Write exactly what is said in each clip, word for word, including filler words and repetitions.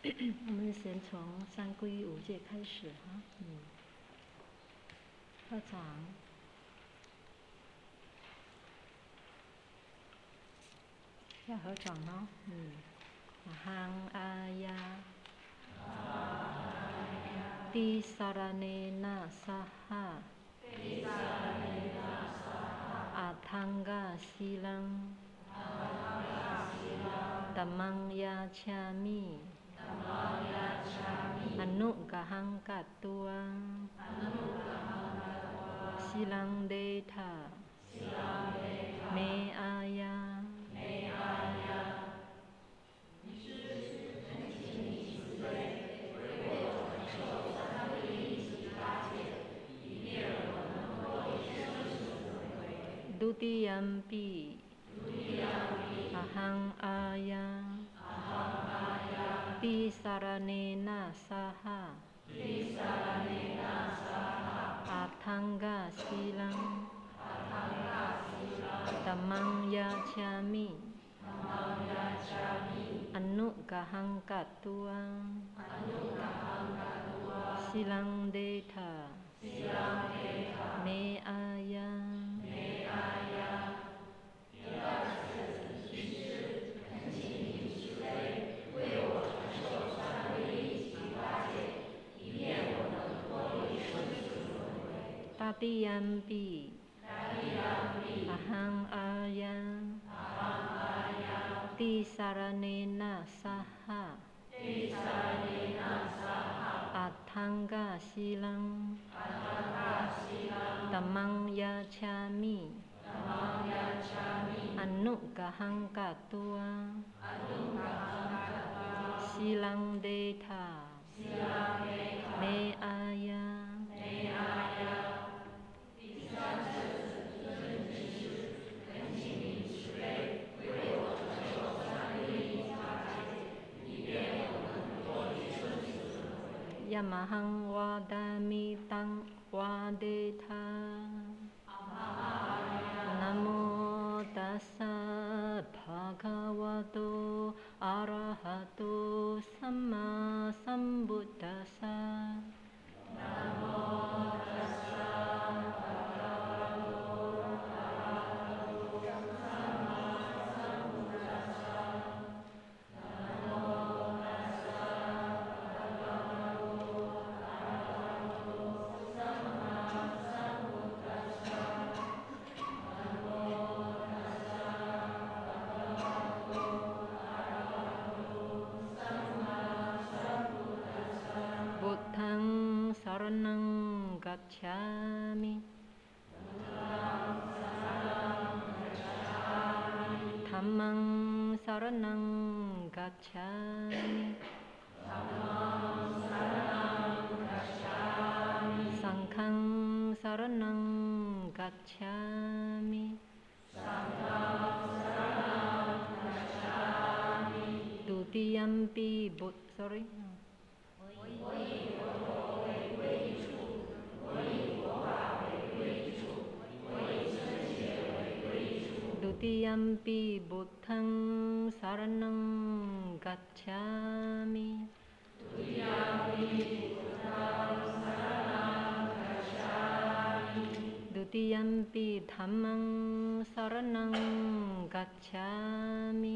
我们先从三皈依五戒开始哈。嗯，合掌，要合掌哦。嗯，阿含阿呀，ติสารเนนะสหะอัฏฐังกศีลังธัมมังยาฉามิอนุกหังกัตตังศีลังเดถะเมอายะดุติยัมปิอะหังอายะติสารเนนะสหะอัฏฐังกศีลังธัมมังยาฉามิอนุกหังกัตตังศีลังเดถะเมอายะตติยัมปิอะหังอายะติสารเนนะสหะอัฏฐังกศีลังธัมมังยาฉามิอนุกหังกัตตังศีลังเดถะเมอายะยะมหังวาดามิตังวาเดถะนะโมตัสสะภะคะวะโตอะระหะโตสัมมาสัมพุทธัสสะนะโมตัสสะภะคะวะโตอะระหะโตสัมมาสัมพุทธัสสะนะโมตัสสะภะคะวะโตอะระหะโตสัมมาสัมพุทธัสสะนะโมตัสสะภะคะวะโตอะระหะโตสัมมาสัมพุทธัสสะพุทธังสรณังกัจฉามิธัมมังสรณังกัจฉามิสังฆังสรณังกัจฉามิตุติยัมปิบุต sorryดุติยัมปิบุตถังสรณังกัจฉามิดุติยัมปิธัมมังสรณังกัจฉามิ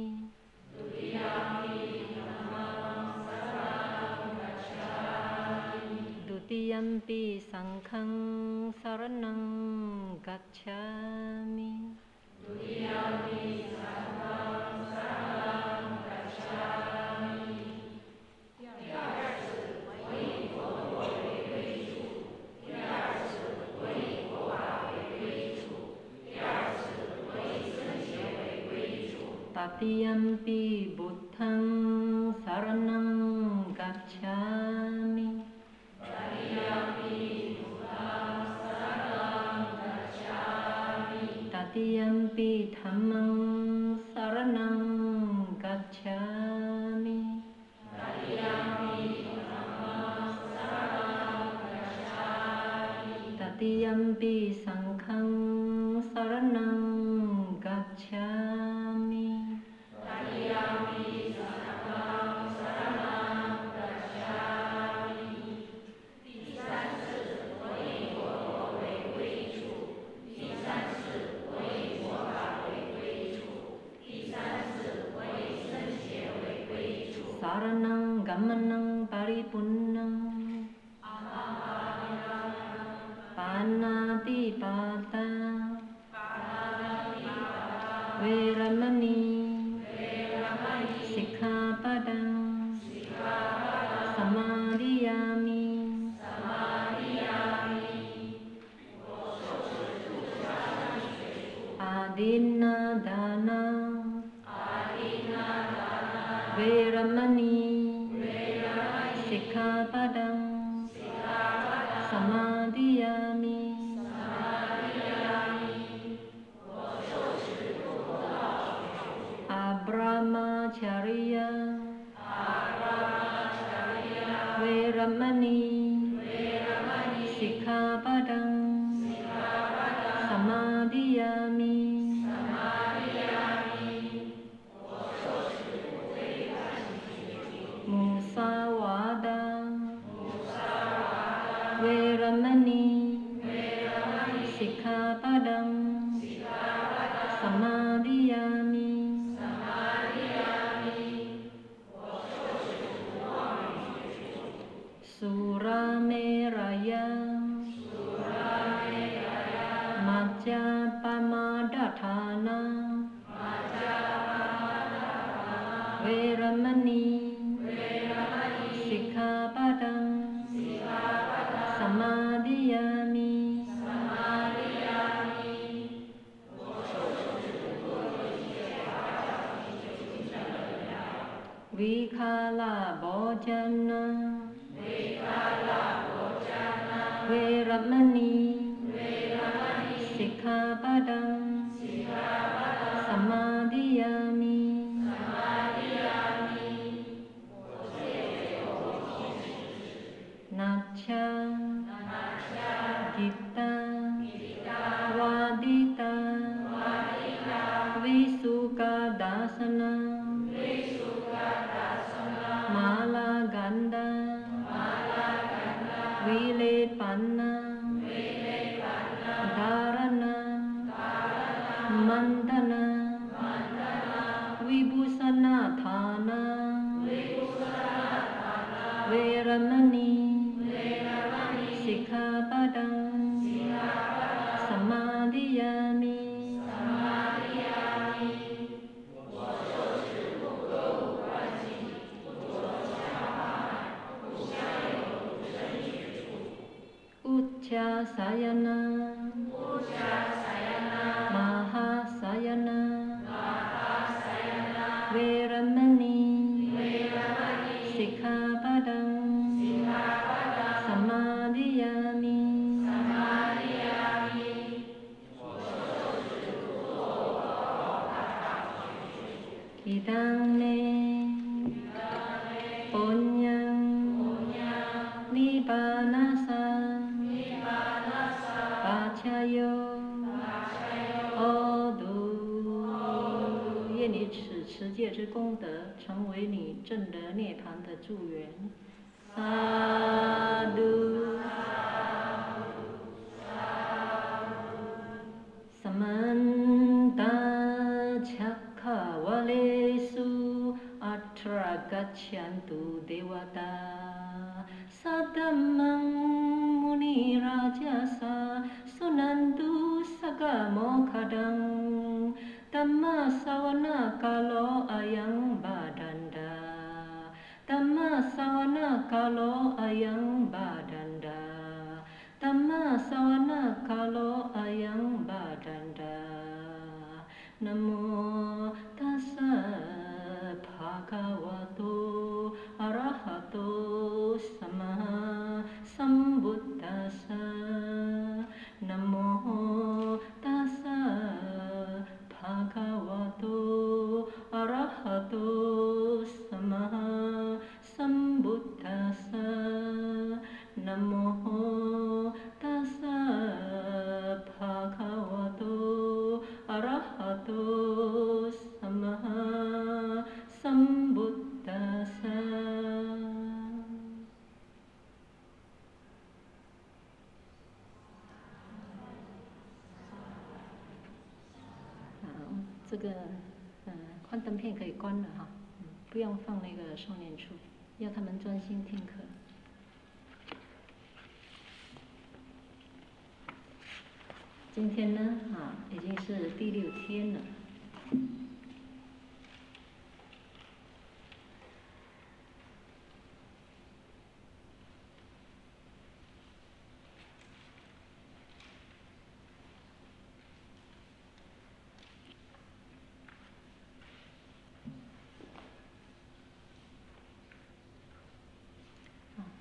ดุติยัมปิสังฆังสรณังกัจฉามิดุติยัมปิสังฆังสรณังกัจฉามิ第二次皈依佛陀为归主，第二次皈依佛法为归主，第二次皈依僧伽为归主。ตติยัมปิบุตถังสรณังกัจฉามิตติยัมปิบุตถังสรณังกัจฉามิตติยัมปิธัมมังสรณังกัจฉามิตติยัมปิธัมมังสรณังกัจฉามิตติยัมปิสังฆังสรณังกัจฉามิตติยัมปิสังฆังสรณังดินนาดานาเวรมณีสิกขาปดังสมาธิยามิอาบรามจาริยาเวรมณีสิกขาปดังสมาธิยามิมุสาวาทาเวรมณีสิกขาปดังสมาธิยามิสุราเมรยะมัจจปมาดฐานาเวรมณีสิกขาปดังสมาธิยามิวิคาลาโภจนะเวรมณีสิกขาปดังสมาธิยามินัจฉากิตตาวาดิตาวิสุขดาสนามาลากันดาวิเลปันนาดารณามันตนาวิบุสนาฐานาเวรมณีสิกขาปดังสมาธิยามิอุจจาสายนามหาสายนาเวรมณีสิกขาปดังสมาธิยามิอิดังเนปุญญังนิบานัสสะปัจจโยโหตุ愿你此持戒之功德成为你证得涅槃的助缘。萨埵สมันตาชัคขาวะเลสุอัตถะกัจฉันตุเทวตาสัตตัมมังมุนิราชสาสุนันตุสกะโมคคัดังธัมมาสวนกาโลอายังบาดันดาธัมมาสวนกาโลอายังบาดันดาธัมมาสวนกาโลอายังบาดันดานะโมตัสสะภะคะวะโตอะระหะโตสัมมาสัมพุทธัสสะนะโมตัสสะภะคะวะโตอะระหะโตสัมมาสัมพุทธัสสะนะโมตัสสะภะคะวะโตอะระหะโตสัมมาสัมพุทธัสสะ这个呃幻灯片可以关了哈，不用放那个少年处，要他们专心听课。今天呢啊已经是第六天了。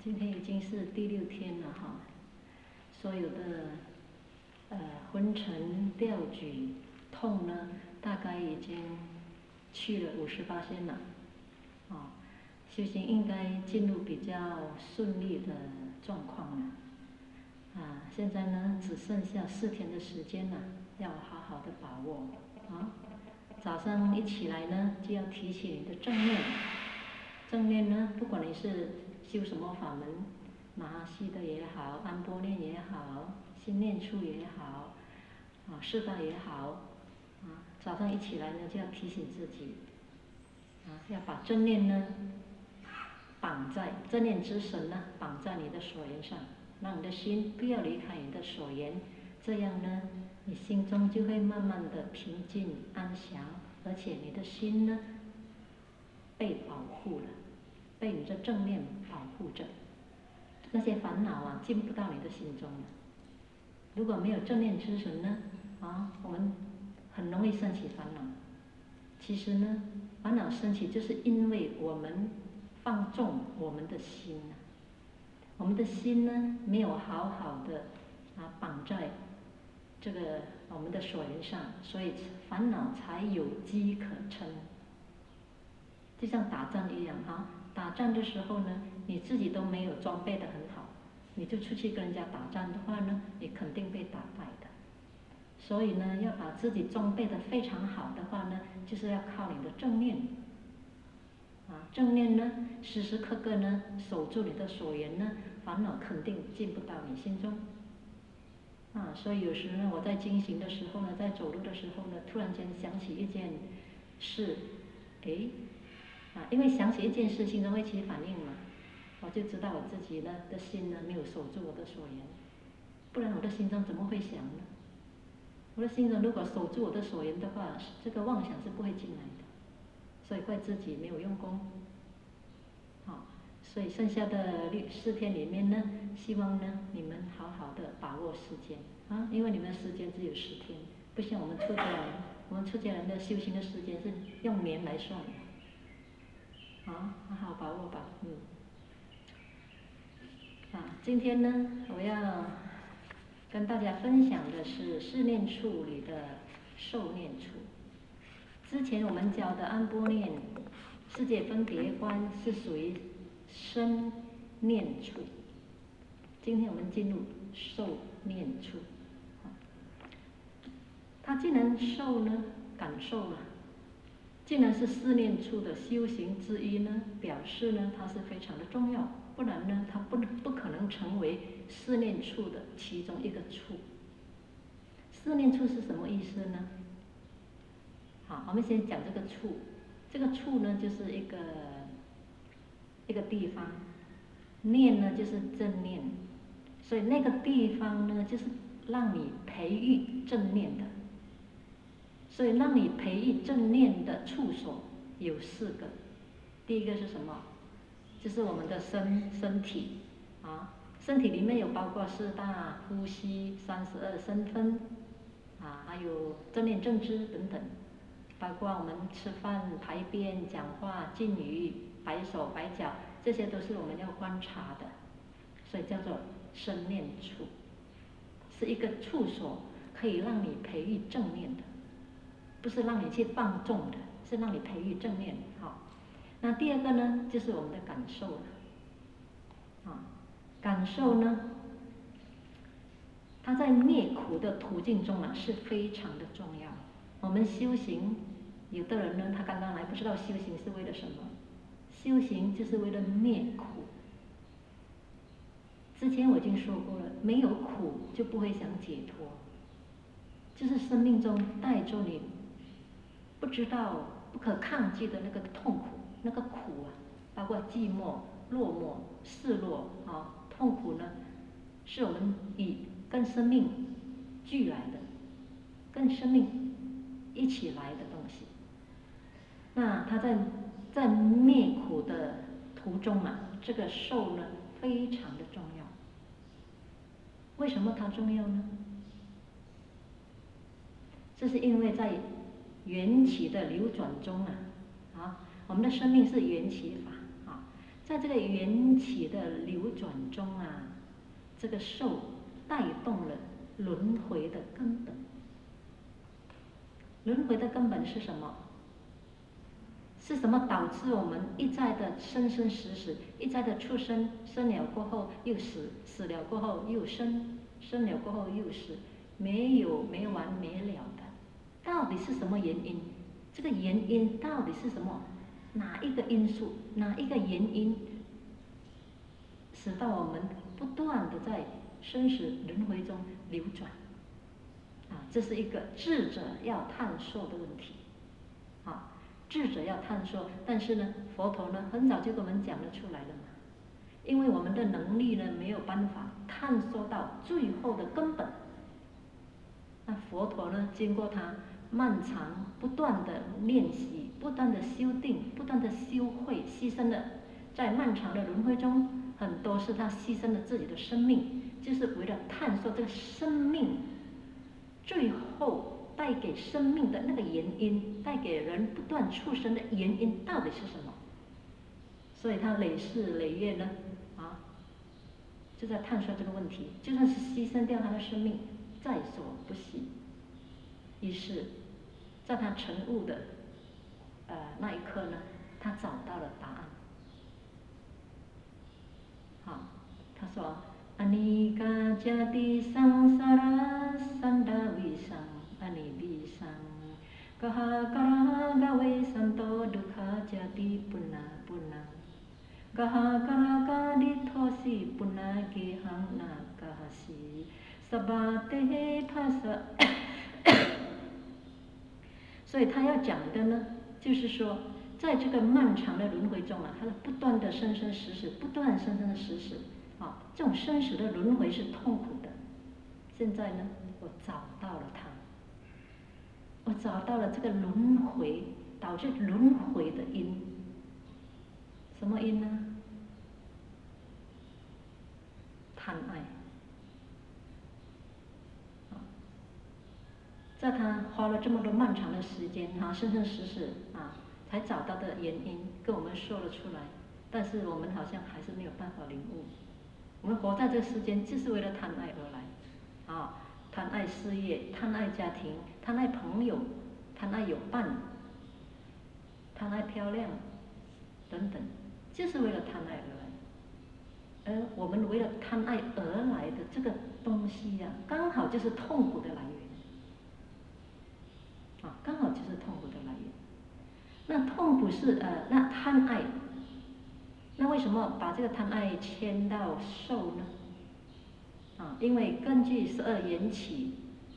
今天已经是第六天了哈，所有的呃昏沉、吊举、痛呢，大概已经去了五十八线了，啊，修行应该进入比较顺利的状况了，啊，现在呢只剩下四天的时间了，要好好的把握啊。早上一起来呢，就要提起你的正念，正念呢，不管你是修什么法门，马哈希的也好，安波念也好，心念处也好，啊，释大也好，啊，早上一起来呢，就要提醒自己，啊，要把正念呢绑在正念之神呢绑在你的所缘上，让你的心不要离开你的所缘，这样呢，你心中就会慢慢的平静安详，而且你的心呢被保护了，被你的正念保护着，那些烦恼啊进不到你的心中了。如果没有正念之神呢，啊，我们很容易升起烦恼。其实呢，烦恼升起就是因为我们放纵我们的心啊，我们的心呢没有好好的啊绑在这个我们的所缘上，所以烦恼才有机可乘。就像打仗一样啊，打仗的时候呢，你自己都没有装备得很好，你就出去跟人家打仗的话呢，你肯定被打败的。所以呢，要把自己装备得非常好的话呢，就是要靠你的正念。啊，正念呢，时时刻刻呢守住你的所缘呢，烦恼肯定进不到你心中。啊，所以有时呢，我在进行的时候呢，在走路的时候呢，突然间想起一件事，诶，啊，因为想起一件事，心中会起反应嘛，我就知道我自己呢的心呢没有守住我的所缘，不然我的心中怎么会想呢？我的心中如果守住我的所缘的话，这个妄想是不会进来的，所以怪自己没有用功。好，所以剩下的六四天里面呢，希望呢你们好好的把握时间啊，因为你们的时间只有十天，不像我们出家人，我们出家人的修行的时间是用年来算的。好，好好把握吧，嗯。啊，今天呢，我要跟大家分享的是四念处里的受念处。之前我们教的安波念世界分别观是属于生念处，今天我们进入受念处。它既然受呢，感受了，既然是四念处的修行之一呢，表示呢它是非常的重要，不然呢它不不可能成为四念处的其中一个处。四念处是什么意思呢？好，我们先讲这个处。这个处呢，就是一个一个地方，念呢就是正念，所以那个地方呢，就是让你培育正念的。所以让你培育正念的处所有四个。第一个是什么？就是我们的身身体啊，身体里面有包括四大、呼吸、三十二身分啊，还有正念正知等等，包括我们吃饭、排便、讲话、静语、摆手摆脚，这些都是我们要观察的，所以叫做身念处，是一个处所，可以让你培育正念的，不是让你去放纵的，是让你培育正念。好，那第二个呢，就是我们的感受了。啊，感受呢，它在灭苦的途径中啊是非常的重要。我们修行，有的人呢，他刚刚来不知道修行是为了什么，修行就是为了灭苦。之前我已经说过了，没有苦就不会想解脱，就是生命中带着你不知道不可抗拒的那个痛苦，那个苦啊，包括寂寞、落寞、失落啊，痛苦呢，是我们以跟生命俱来的，跟生命一起来的东西。那它在在灭苦的途中啊，这个受呢非常的重要。为什么它重要呢？这是因为在缘起的流转中啊，啊，我们的生命是缘起法啊。 在这个缘起的流转中啊，这个受带动了轮回的根本。轮回的根本是什么？是什么导致我们一再的生生死死，一再的出生，生了过后又死，死了过后又生，生了过后又死，没有没完没了的。到底是什么原因？这个原因到底是什么？哪一个因素，哪一个原因，使到我们不断的在生死轮回中流转？啊，这是一个智者要探索的问题。啊。智者要探索，但是呢，佛陀呢很早就跟我们讲了出来了嘛。因为我们的能力呢没有办法探索到最后的根本。那佛陀呢，经过他漫长不断的练习，不断的修定，不断的修慧，牺牲了，在漫长的轮回中，很多是他牺牲了自己的生命，就是为了探索这个生命最后带给生命的那个原因，带给人不断出生的原因到底是什么？所以他累世累月呢，啊，就在探索这个问题。就算是牺牲掉他的生命，在所不惜。于是，在他成悟的呃那一刻呢，他找到了答案。好，他说：“阿尼嘎迦蒂桑萨拉三达维桑。”阿尼比桑，嘎哈嘎拉嘎维桑多杜卡迦蒂布那布那，嘎哈嘎拉嘎迪托西布那吉杭那嘎哈西，萨巴德嘿帕萨。所以他要讲的呢，就是说，在这个漫长的轮回中啊，他不断的生生死死，不断生生的死死，啊，这种生死的轮回是痛苦的。现在呢，我找到了它。我找到了这个轮回导致轮回的因，什么因呢？贪爱。在他花了这么多漫长的时间啊，生生死死啊，才找到的原因，跟我们说了出来，但是我们好像还是没有办法领悟。我们活在这个世间，就是为了贪爱而来，啊，贪爱事业，贪爱家庭，贪爱朋友。贪爱有伴，贪爱漂亮，等等，就是为了贪爱而来。而我们为了贪爱而来的这个东西呀、啊，刚好就是痛苦的来源。啊，刚好就是痛苦的来源。那痛苦是呃，那贪爱，那为什么把这个贪爱牵到受呢？啊，因为根据十二缘起。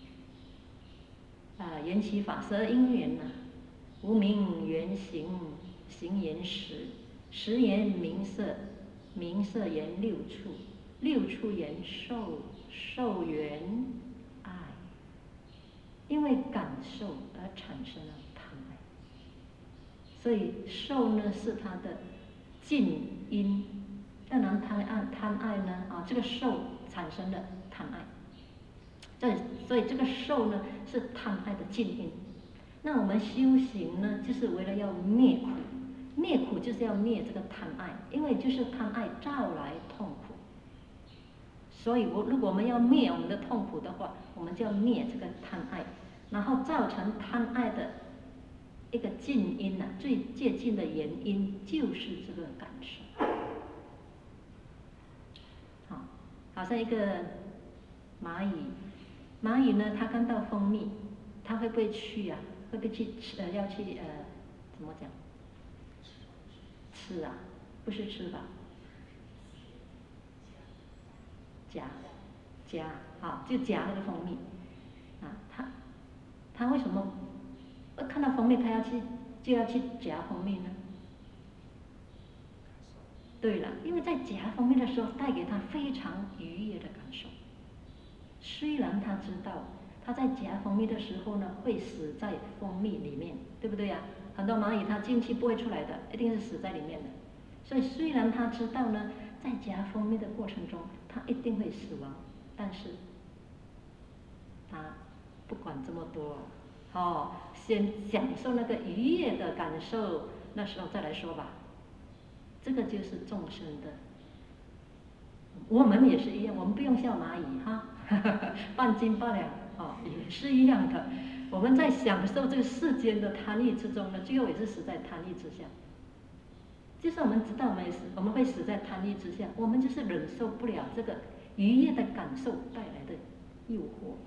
啊，缘起法十二因缘呐、啊，无明缘行，行缘识，识缘名色，名色缘六处，六处缘受，受缘爱。因为感受而产生了贪爱，所以受呢是它的近因。当然贪爱贪爱呢啊，这个受产生了贪爱。这所以这个受呢是贪爱的近因。那我们修行呢，就是为了要灭苦，灭苦就是要灭这个贪爱，因为就是贪爱招来痛苦。所以我如果我们要灭我们的痛苦的话，我们就要灭这个贪爱，然后造成贪爱的一个近因呢、啊，最接近的原因就是这个感受。好，好像一个蚂蚁。蚂蚁呢，它看到蜂蜜，它会不会去啊？会不会去吃？呃，要去呃，怎么讲？吃啊，不是吃吧？夹，夹，好，就夹那个蜂蜜。啊，它，它为什么看到蜂蜜，它要去就要去夹蜂蜜呢？对了，因为在夹蜂蜜的时候，带给它非常愉悦的感受。虽然他知道他在夹蜂蜜的时候呢，会死在蜂蜜里面，对不对呀、啊？很多蚂蚁它进去不会出来的，一定是死在里面的。所以虽然他知道呢，在夹蜂蜜的过程中，他一定会死亡，但是他不管这么多，哦，先享受那个愉悦的感受，那时候再来说吧。 这个就是众生的。我们也是一样，我们不用像蚂蚁哈，半斤八两啊，也是一样的。我们在享受这个世间的贪欲之中呢，最后也是死在贪欲之下。就是我们知道我们死，我们会死在贪欲之下，我们就是忍受不了这个愉悦的感受带来的诱惑。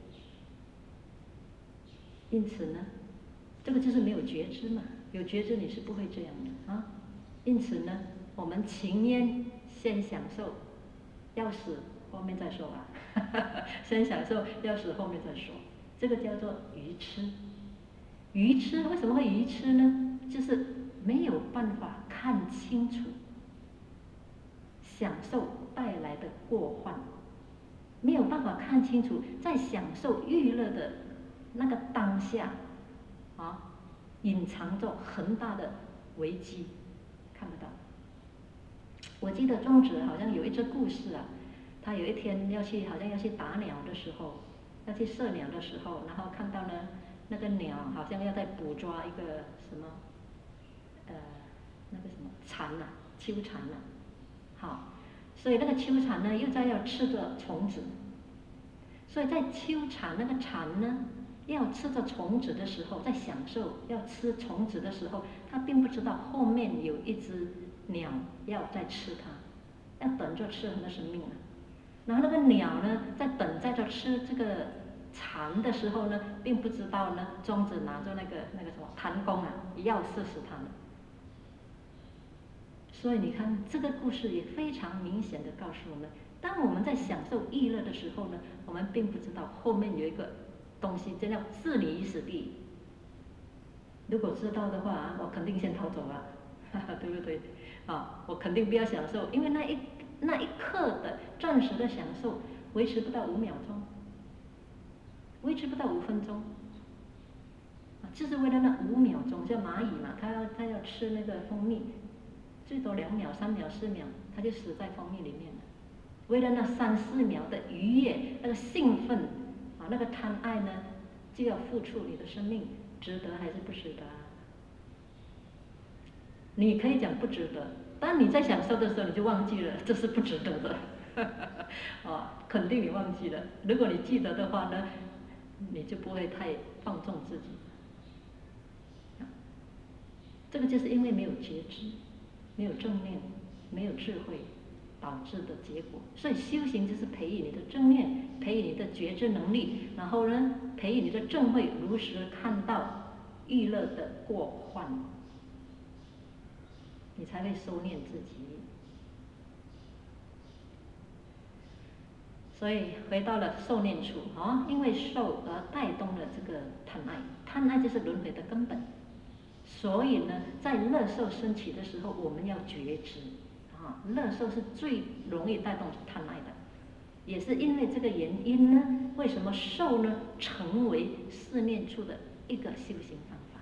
因此呢，这个就是没有觉知嘛，有觉知你是不会这样的啊。因此呢，我们情愿先享受，要死后面再说吧，先享受，要死后面再说。这个叫做愚痴。愚痴为什么会愚痴呢？就是没有办法看清楚享受带来的过患，没有办法看清楚在享受娱乐的那个当下啊，隐藏着很大的危机，看不到。我记得庄子好像有一则故事啊，他有一天要去，好像要去打鸟的时候，要去射鸟的时候，然后看到呢，那个鸟好像要在捕捉一个什么，呃，那个什么蝉呐、啊，秋蝉呐、啊，好，所以那个秋蝉呢又在要吃着虫子，所以在秋蝉那个蝉呢要吃着虫子的时候，在享受要吃虫子的时候，它并不知道后面有一只鸟要在吃它，要等着吃它的生命啊。然后那个鸟呢，在等在这吃这个蝉的时候呢，并不知道呢，庄子拿着那个那个什么弹弓啊，要射死它们。所以你看，这个故事也非常明显的告诉我们，当我们在享受娱乐的时候呢，我们并不知道后面有一个东西真要置你于死地。如果知道的话，我肯定先逃走了，哈哈，对不对？啊，我肯定不要享受，因为那一那一刻的暂时的享受维持不到五秒钟，维持不到五分钟，啊，就是为了那五秒钟，像蚂蚁嘛，它要它要吃那个蜂蜜，最多两秒、三秒、四秒，它就死在蜂蜜里面了。为了那三四秒的愉悦，那个兴奋，啊，那个贪爱呢，就要付出你的生命，值得还是不值得啊？你可以讲不值得，当你在享受的时候，你就忘记了这是不值得的，啊，肯定你忘记了。如果你记得的话呢，你就不会太放纵自己。这个就是因为没有觉知，没有正念，没有智慧导致的结果。所以修行就是培育你的正念，培育你的觉知能力，然后呢，培育你的正慧，如实看到娱乐的过患，你才会收敛自己。所以回到了受念处啊，因为受而带动了这个贪爱，贪爱就是轮回的根本。所以呢，在乐受升起的时候，我们要觉知啊，乐受是最容易带动贪爱的，也是因为这个原因呢，为什么受呢成为四念处的一个修行方法？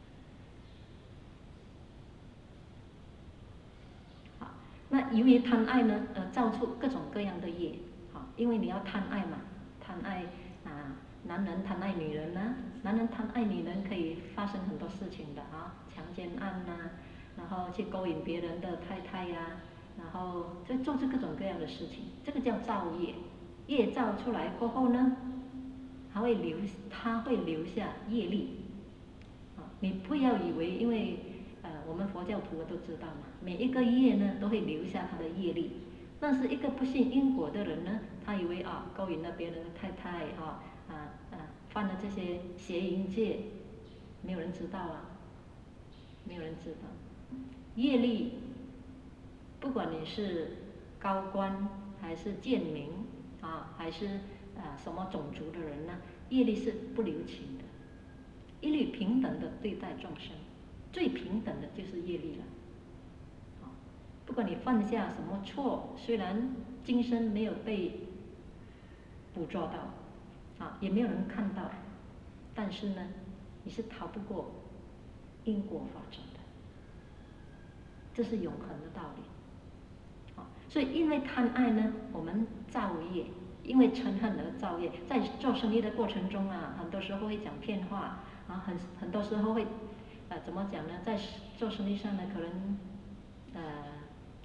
好，那由于贪爱呢，呃，造出各种各样的业，好，因为你要贪爱嘛，贪爱啊。男人贪爱女人呢、啊，男人贪爱女人可以发生很多事情的啊，强奸案呐、啊，然后去勾引别人的太太呀、啊，然后再做出各种各样的事情，这个叫造业。业造出来过后呢，它会留，它会留下业力。啊，你不要以为，因为呃，我们佛教徒都知道嘛，每一个业呢都会留下它的业力。但是一个不信因果的人呢，他以为啊，勾引了别人的太太啊。啊啊！犯了这些邪淫戒，没有人知道啊，没有人知道。业力，不管你是高官还是贱民啊，还是啊什么种族的人呢，业力是不留情的，一律平等的对待众生，最平等的就是业力了。啊，不管你犯下什么错，虽然今生没有被捕捉到。啊，也没有人看到，但是呢，你是逃不过因果法则的，这是永恒的道理。啊，所以因为贪爱呢，我们造业，因为嗔恨而造业，在做生意的过程中啊，很多时候会讲骗话，啊，很很多时候会，呃，怎么讲呢？在做生意上呢，可能，呃，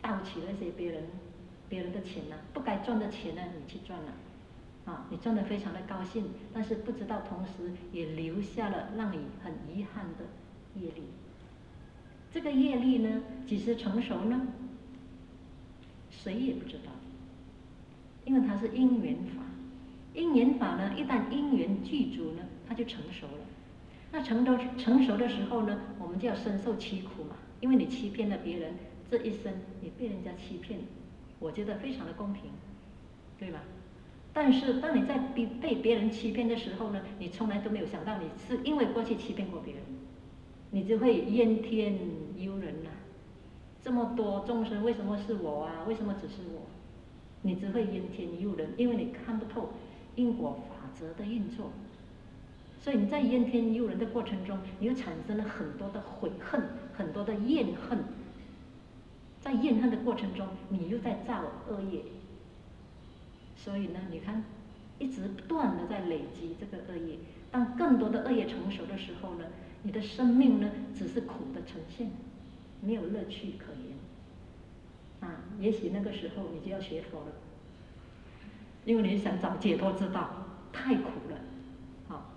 盗取那些别人别人的钱呢、啊，不该赚的钱呢，你去赚了，啊，你赚得非常的高兴，但是不知道同时也留下了让你很遗憾的业力。这个业力呢，几时成熟呢？谁也不知道，因为它是因缘法。因缘法呢，一旦因缘具足呢，它就成熟了。那成熟成熟的时候呢，我们就要深受其苦嘛，因为你欺骗了别人，这一生你被人家欺骗，我觉得非常的公平，对吧？但是当你在被被别人欺骗的时候呢，你从来都没有想到你是因为过去欺骗过别人，你就会怨天尤人呐、啊。这么多众生为什么是我啊？为什么只是我？你只会怨天尤人，因为你看不透因果法则的运作。所以你在怨天尤人的过程中，你又产生了很多的悔恨，很多的怨恨。在怨恨的过程中，你又在造恶业。所以呢，你看，一直不断的在累积这个恶业。当更多的恶业成熟的时候呢，你的生命呢，只是苦的呈现，没有乐趣可言。啊，也许那个时候你就要学佛了，因为你想找解脱之道，太苦了，好。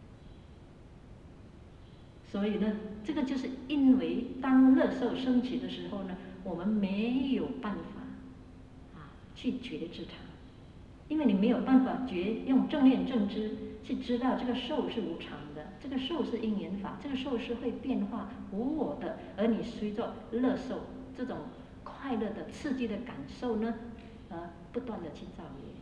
所以呢，这个就是因为当乐受升起的时候呢，我们没有办法啊去觉知它，因为你没有办法觉用正念正知去知道这个受是无常的，这个受是因缘法，这个受是会变化无我的，而你随着乐受这种快乐的刺激的感受呢，而不断的去造业，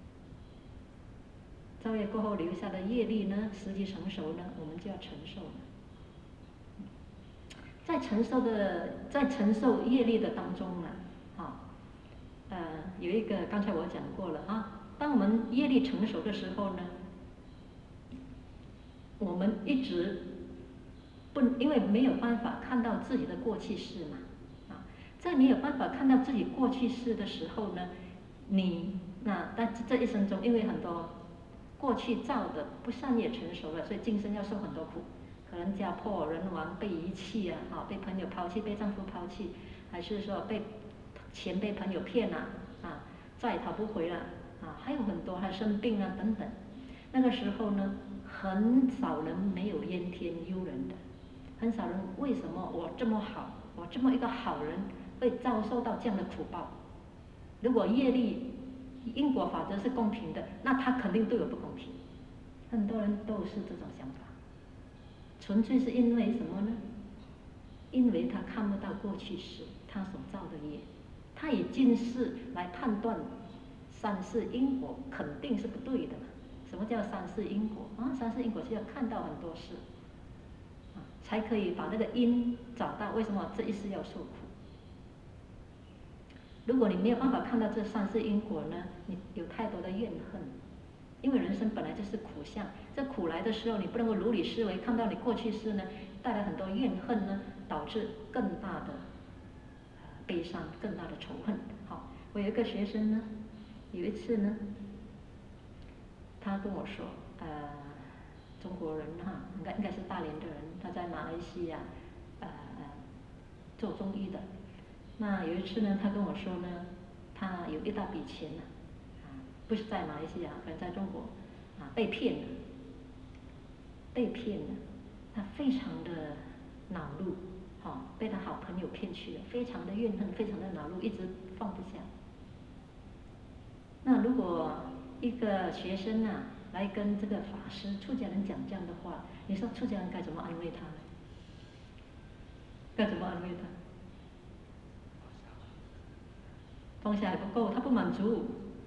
造业过后留下的业力呢，时机成熟呢，我们就要承受了。在承受的在承受业力的当中呢，啊，呃，有一个刚才我讲过了啊，当我们业力成熟的时候呢，我们一直不因为没有办法看到自己的过去式嘛，啊，在没有办法看到自己过去式的时候呢，你那但这一生中，因为很多过去造的不善业成熟了，所以今生要受很多苦。可能家破人亡，被遗弃啊，啊，被朋友抛弃，被丈夫抛弃，还是说被钱被朋友骗了啊，再也讨不回了啊，还有很多，还生病啊等等。那个时候呢，很少人没有怨天尤人的，很少人为什么我这么好，我这么一个好人会遭受到这样的苦报？如果业力因果法则是公平的，那他肯定对我不公平。很多人都是这种想法。纯粹是因为什么呢？因为他看不到过去时他所造的业，他以今世来判断三世因果，肯定是不对的嘛。什么叫三世因果啊？三世因果是要看到很多事，啊，才可以把那个因找到。为什么这一世要受苦？如果你没有办法看到这三世因果呢，你有太多的怨恨。因为人生本来就是苦相，这苦来的时候，你不能够如理思维，看到你过去式呢，带来很多怨恨呢，导致更大的悲伤，更大的仇恨。好，我有一个学生呢，有一次呢，他跟我说，呃，中国人哈，应该应该是大连的人，他在马来西亚，呃，做中医的。那有一次呢，他跟我说呢，他有一大笔钱呢。不是在马来西亚，可能在中国，啊，被骗了，被骗了，他非常的恼怒，哦，被他好朋友骗去了，非常的怨恨，非常的恼怒，一直放不下。那如果一个学生啊，来跟这个法师出家人讲这样的话，你说出家人该怎么安慰他呢？该怎么安慰他？放下还不够，他不满足。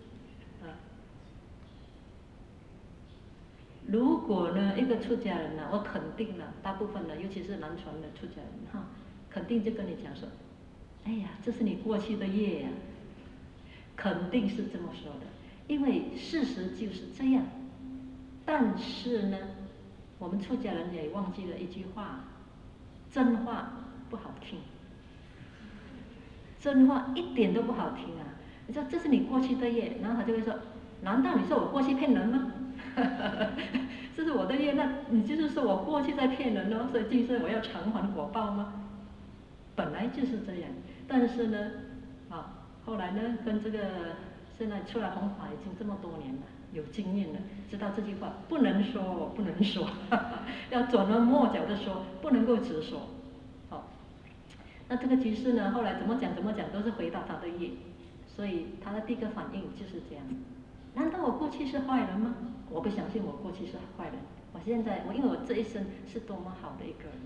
如果呢，一个出家人呢，我肯定了，大部分呢，尤其是南传的出家人哈，肯定就跟你讲说，哎呀，这是你过去的业呀，肯定是这么说的，因为事实就是这样。但是呢，我们出家人也忘记了一句话，真话不好听，真话一点都不好听啊！你说这是你过去的业，然后他就会说，难道你说我过去骗人吗？这是我的业，那你就是说我过去在骗人哦，所以今生我要偿还果报吗？本来就是这样，但是呢， 后来呢，跟这个现在出来弘法已经这么多年了，有经验了，知道这句话不能说，不能说，哈哈，要转弯抹角的说，不能够直说。好，那这个居士呢，后来怎么讲怎么讲都是回到他的业，所以他的第一个反应就是这样：难道我过去是坏人吗？我不相信我过去是坏人，我现在我因为我这一生是多么好的一个人。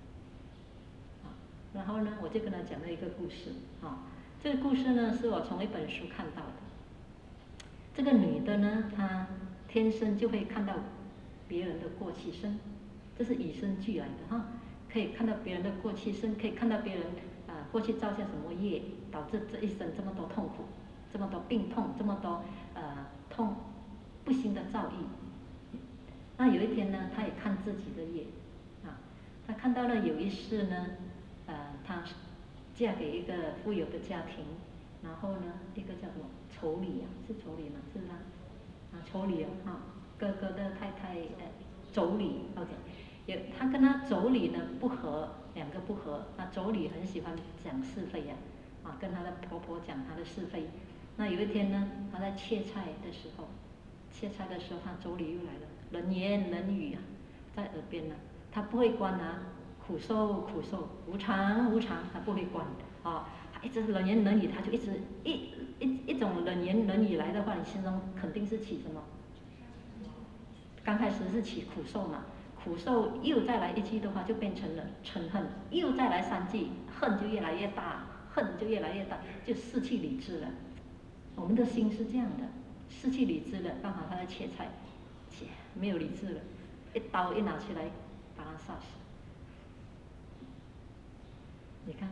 然后呢，我就跟他讲了一个故事啊。这个故事呢，是我从一本书看到的。这个女的呢，她天生就会看到别人的过去生，这是与生俱来的哈。可以看到别人的过去生，可以看到别人啊、呃、过去造下什么业，导致这一生这么多痛苦，这么多病痛，这么多呃痛不幸的遭遇。那有一天呢，她也看自己的业啊，她看到了有一世呢。呃，她嫁给一个富有的家庭，然后呢，一个叫什么妯娌啊，是妯娌吗？是吗？啊，妯娌啊，啊，哥哥的太太，呃，妯娌 ，OK， 有她跟她妯娌呢不和，两个不和，那妯娌很喜欢讲是非呀、啊，啊，跟她的婆婆讲她的是非。那有一天呢，她在切菜的时候，切菜的时候，她妯娌又来了，冷言冷语啊，在耳边呢，她不会关啊。苦受苦受，无常无常，他不会管啊，他一直冷言冷语，他就一直一一一种冷言冷语来的话，你心中肯定是起什么？刚开始是起苦受嘛，苦受又再来一句的话，就变成了嗔恨，又再来三句，恨就越来越大，恨就越来越大，就失去理智了。我们的心是这样的，失去理智了，刚好他在切菜，切没有理智了，一刀一拿起来，把他杀死。你看，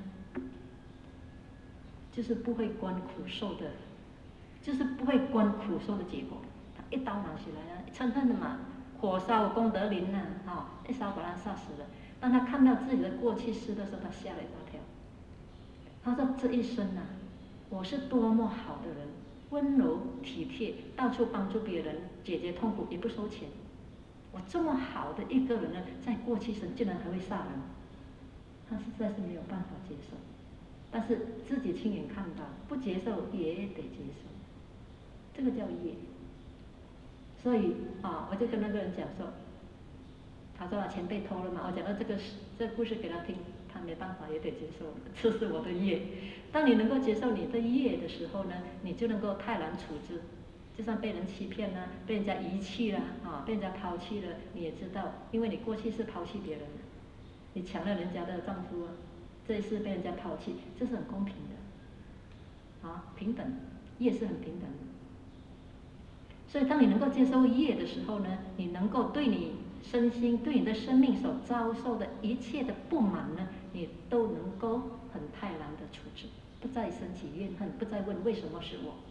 就是不会观苦受的，就是不会观苦受的结果。他一刀拿起来了，嗔恨的嘛，火烧功德林呐、啊，哦，一烧把他杀死了。当他看到自己的过去世的时候，他吓了一大跳。他说：“这一生呐、啊，我是多么好的人，温柔体贴，到处帮助别人，解决痛苦，也不收钱。我这么好的一个人呢，在过去生竟然还会杀人。”他实在是没有办法接受，但是自己亲眼看到，不接受也得接受，这个叫业。所以啊，我就跟那个人讲说，他说钱被偷了嘛，我讲到这个这个故事给他听，他没办法也得接受，这是我的业。当你能够接受你的业的时候呢，你就能够泰然处之。就算被人欺骗了、啊，被人家遗弃了啊，被人家抛弃了，你也知道，因为你过去是抛弃别人的。你抢了人家的丈夫啊，这一次被人家抛弃，这是很公平的，啊，平等，业是很平等的。所以当你能够接受业的时候呢，你能够对你身心、对你的生命所遭受的一切的不满呢，你都能够很泰然的处置，不再升起怨恨，不再问为什么是我。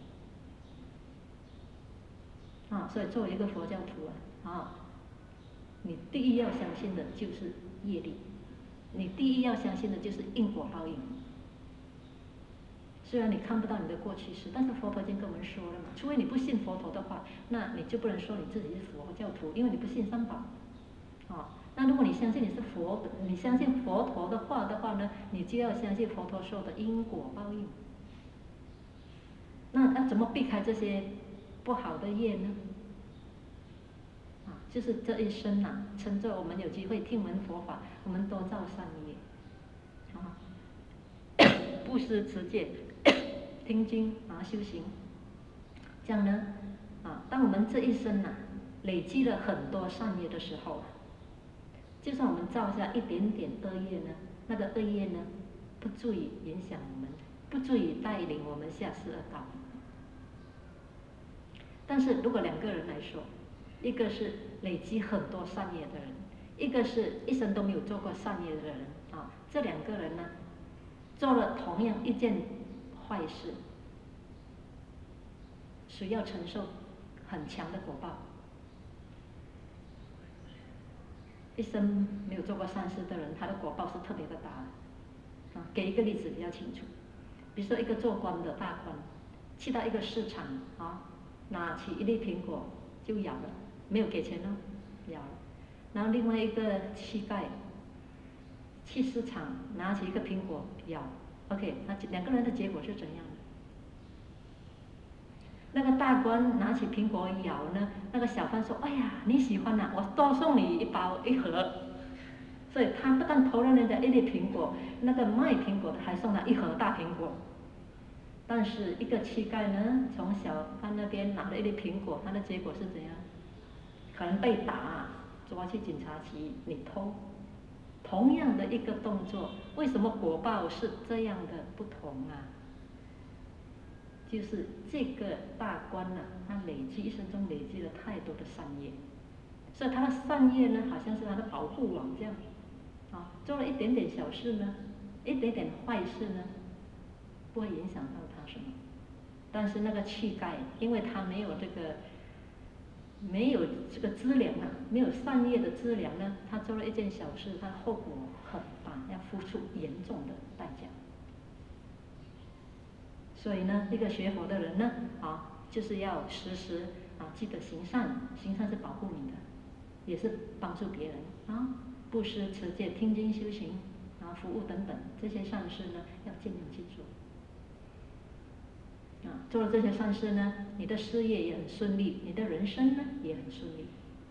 啊，所以作为一个佛教徒啊，啊，你第一要相信的就是业力。你第一要相信的就是因果报应。虽然你看不到你的过去式，但是佛陀已经跟我们说了嘛，除非你不信佛陀的话，那你就不能说你自己是佛教徒，因为你不信三宝。啊，那如果你相信你是佛，你相信佛陀的话的话呢，你就要相信佛陀说的因果报应。那要怎么避开这些不好的业呢？啊，就是这一生呐、啊，趁着我们有机会听闻佛法，我们多造善业，啊，布施持戒，听经啊，修行，这样呢，啊，当我们这一生呐、啊，累积了很多善业的时候，就算我们造下一点点恶业呢，那个恶业呢，不足以影响我们，不足以带领我们下世恶道。但是如果两个人来说，一个是累积很多善业的人，一个是一生都没有做过善业的人啊，这两个人呢，做了同样一件坏事，谁要承受很强的果报？一生没有做过善事的人，他的果报是特别的大的。啊，给一个例子比较清楚，比如说一个做官的大官，去到一个市场啊，拿起一粒苹果就咬了，没有给钱哦，咬了。然后另外一个乞丐去市场拿起一个苹果咬 ，OK， 那两个人的结果是怎样的？ 那个大官拿起苹果咬呢，那个小贩说：“哎呀，你喜欢呐、啊，我多送你一包一盒。”所以他不但偷了人家一粒苹果，那个卖苹果的还送他一盒大苹果。但是一个乞丐呢，从小贩那边拿了一粒苹果，他的结果是怎样？可能被打，抓去警察局，你偷。同样的一个动作，为什么果报是这样的不同啊？就是这个大官啊，他累积一生中累积了太多的善业，所以他的善业呢，好像是他的保护网这样，啊，做了一点点小事呢，一点点坏事呢，不会影响到他什么。但是那个乞丐，因为他没有这个，没有这个资粮啊，没有善业的资粮呢，他做了一件小事，他后果很大，要付出严重的代价。所以呢，一个学佛的人呢，啊，就是要时时啊记得行善，行善是保护你的，也是帮助别人啊，布施、持戒、听经、修行啊、服务等等这些善事呢，要尽量去做。啊，做了这些善事呢，你的事业也很顺利，你的人生呢也很顺利。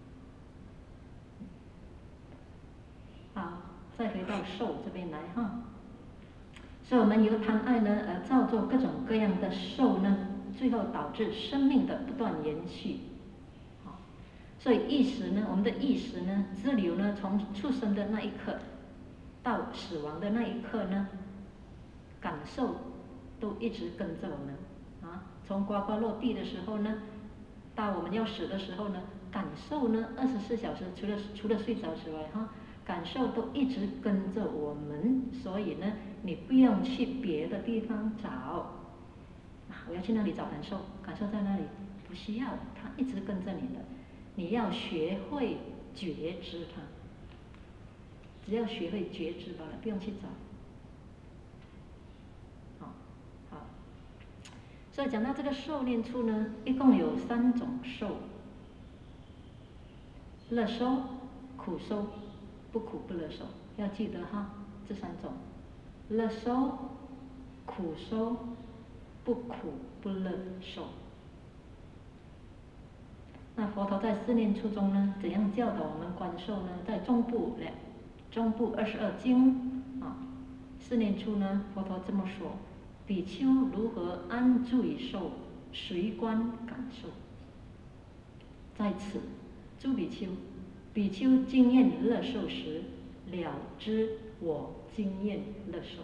好，再回到受这边来哈。所以我们由贪爱呢而造作各种各样的受呢，最后导致生命的不断延续。好，所以意识呢，我们的意识呢，支流呢，从出生的那一刻到死亡的那一刻呢，感受都一直跟着我们啊。从呱呱落地的时候呢，到我们要死的时候呢，感受呢，二十四小时除了除了睡着之外哈。感受都一直跟着我们，所以呢，你不用去别的地方找啊，我要去那里找感受，感受在那里，不需要，它一直跟着你的。你要学会觉知它，只要学会觉知罢了，不用去找。好，好，所以讲到这个受念处呢，一共有三种受：乐受、苦受。不苦不乐受，要记得哈，这三种：乐受、苦受、不苦不乐受。那佛陀在四念处中呢，怎样教导我们观受呢？在中部两中部二十二经啊，四念处呢，佛陀这么说：比丘如何安住于受，随观感受。在此，诸比丘。比丘经验乐受时，了知我经验乐受。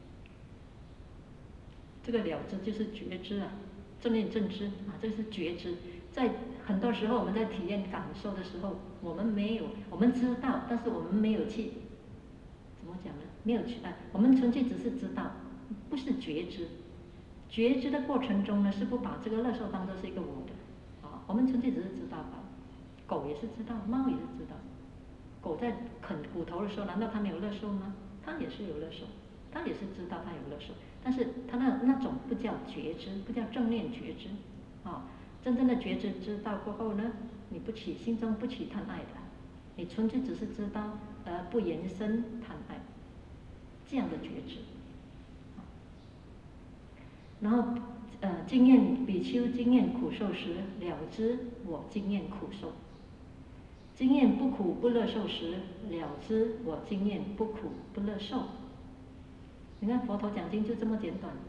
这个了知就是觉知啊，正念正知啊，这是觉知。在很多时候我们在体验感受的时候，我们没有，我们知道，但是我们没有去，怎么讲呢？没有去啊，我们纯粹只是知道，不是觉知。觉知的过程中呢，是不把这个乐受当作是一个我的啊，我们纯粹只是知道吧。狗也是知道，猫也是知道。狗在啃骨头的时候，难道它没有乐受吗？它也是有乐受，它也是知道它有乐受，但是它那那种不叫觉知，不叫正念觉知，啊，真正的觉知知道过后呢，你不起心中不起贪爱的，你纯粹只是知道而不延伸贪爱，这样的觉知。然后呃，经验比丘经验苦受时，了知我经验苦受。经验不苦不乐受时，了知我经验不苦不乐受。你看佛陀讲经就这么简短，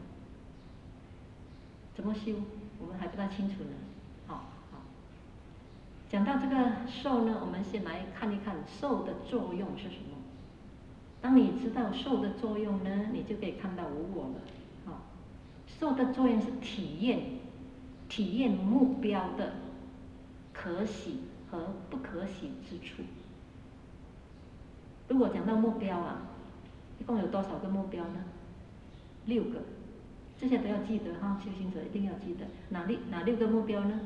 怎么修我们还不大清楚呢。好，好，讲到这个受呢，我们先来看一看受的作用是什么。当你知道受的作用呢，你就可以看到无我了。好，受的作用是体验，体验目标的可喜和不可喜之处。如果讲到目标啊，一共有多少个目标呢？六个，这些都要记得哈，修行者一定要记得。哪六哪六个目标呢？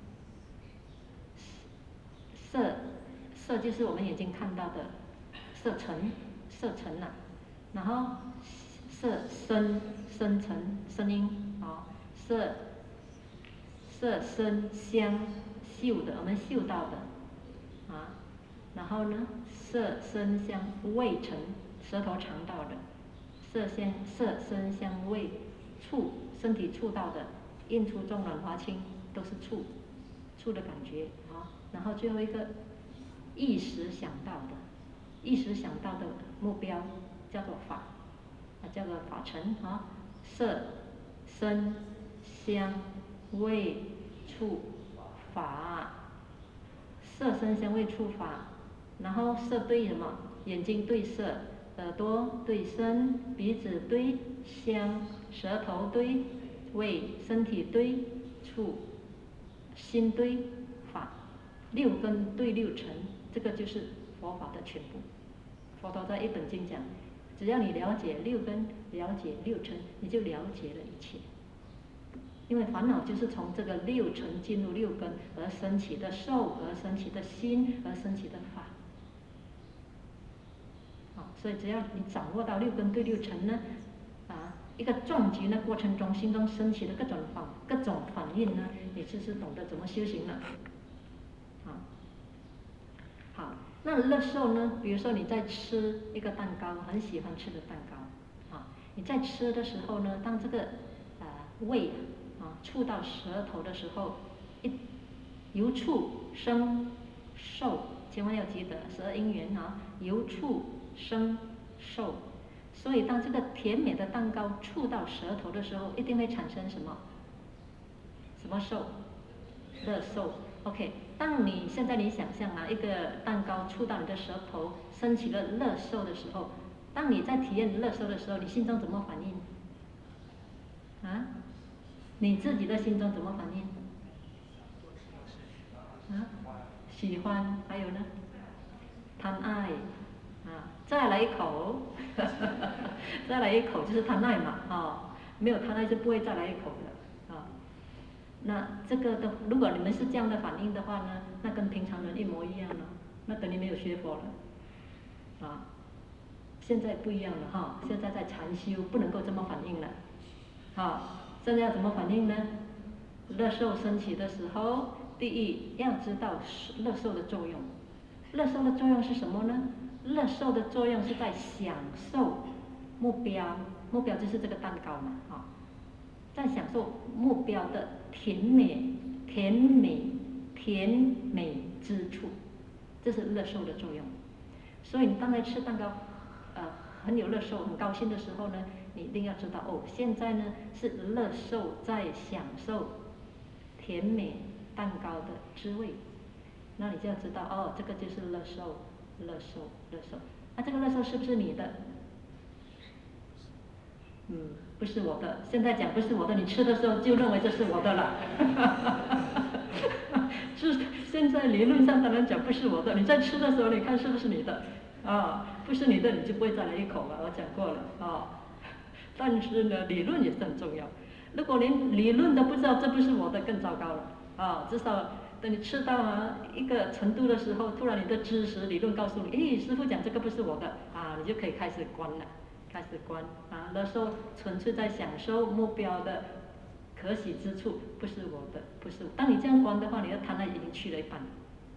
色，色就是我们眼睛看到的色尘，色尘呐、啊，然后色声，声尘，声音啊，色，色声香，嗅的，我们嗅到的啊，然后呢，色声香味尘，舌头尝到的，色香色声香味触，身体触到的印出重软华轻都是触，触的感觉啊。然后最后一个一时想到的，一时想到的目标叫做法，啊叫做法尘啊，色、声、香、味、触、法，色声香味触法。然后色对什么？眼睛对色，耳朵对声，鼻子对香，舌头对味，身体对触，心对法，六根对六尘，这个就是佛法的全部。佛陀在一本经讲，只要你了解六根，了解六尘，你就了解了一切。因为烦恼就是从这个六尘进入六根而升起的受，而升起的心，而升起的法。所以只要你掌握到六根对六尘呢，啊，一个撞击的过程中，心中升起的各种反各种反应呢，你就是懂得怎么修行了。啊，好，那乐受呢？比如说你在吃一个蛋糕，很喜欢吃的蛋糕，啊，你在吃的时候呢，当这个啊味啊触到舌头的时候，一由触生受，千万要记得十二因缘啊，由触生受，所以当这个甜美的蛋糕触到舌头的时候，一定会产生什么？什么受？乐受。OK， 当你现在你想象啊，一个蛋糕触到你的舌头，升起了乐受的时候，当你在体验乐受的时候，你心中怎么反应？啊？你自己的心中怎么反应？啊？喜欢，还有呢？贪爱。啊，再来一口，再来一口就是贪爱嘛，哦，没有贪爱就不会再来一口的，啊，那这个的，如果你们是这样的反应的话呢，那跟平常人一模一样了，那等于没有学佛了，啊，现在不一样了哈，现在在禅修不能够这么反应了，啊，现在要怎么反应呢？乐受升起的时候，第一要知道乐受的作用，乐受的作用是什么呢？乐受的作用是在享受目标，目标就是这个蛋糕嘛，啊，在享受目标的甜美、甜美、甜美之处，这是乐受的作用。所以你当在吃蛋糕，呃，很有乐受、很高兴的时候呢，你一定要知道哦，现在呢是乐受在享受甜美蛋糕的滋味，那你就要知道哦，这个就是乐受。乐受，乐受，那、啊、这个乐受是不是你的？嗯，不是我的。现在讲不是我的，你吃的时候就认为这是我的了。是现在理论上当然讲不是我的，你在吃的时候你看是不是你的？啊，不是你的你就不会再来一口了，我讲过了啊。但是呢，理论也是很重要。如果连理论都不知道这不是我的，更糟糕了啊！至少。等你吃到啊一个程度的时候，突然你的知识理论告诉你，诶，师父讲这个不是我的啊，你就可以开始观了，开始观啊。乐受纯粹在享受目标的可喜之处，不是我的，不是我。当你这样观的话，你的贪爱已经去了一半。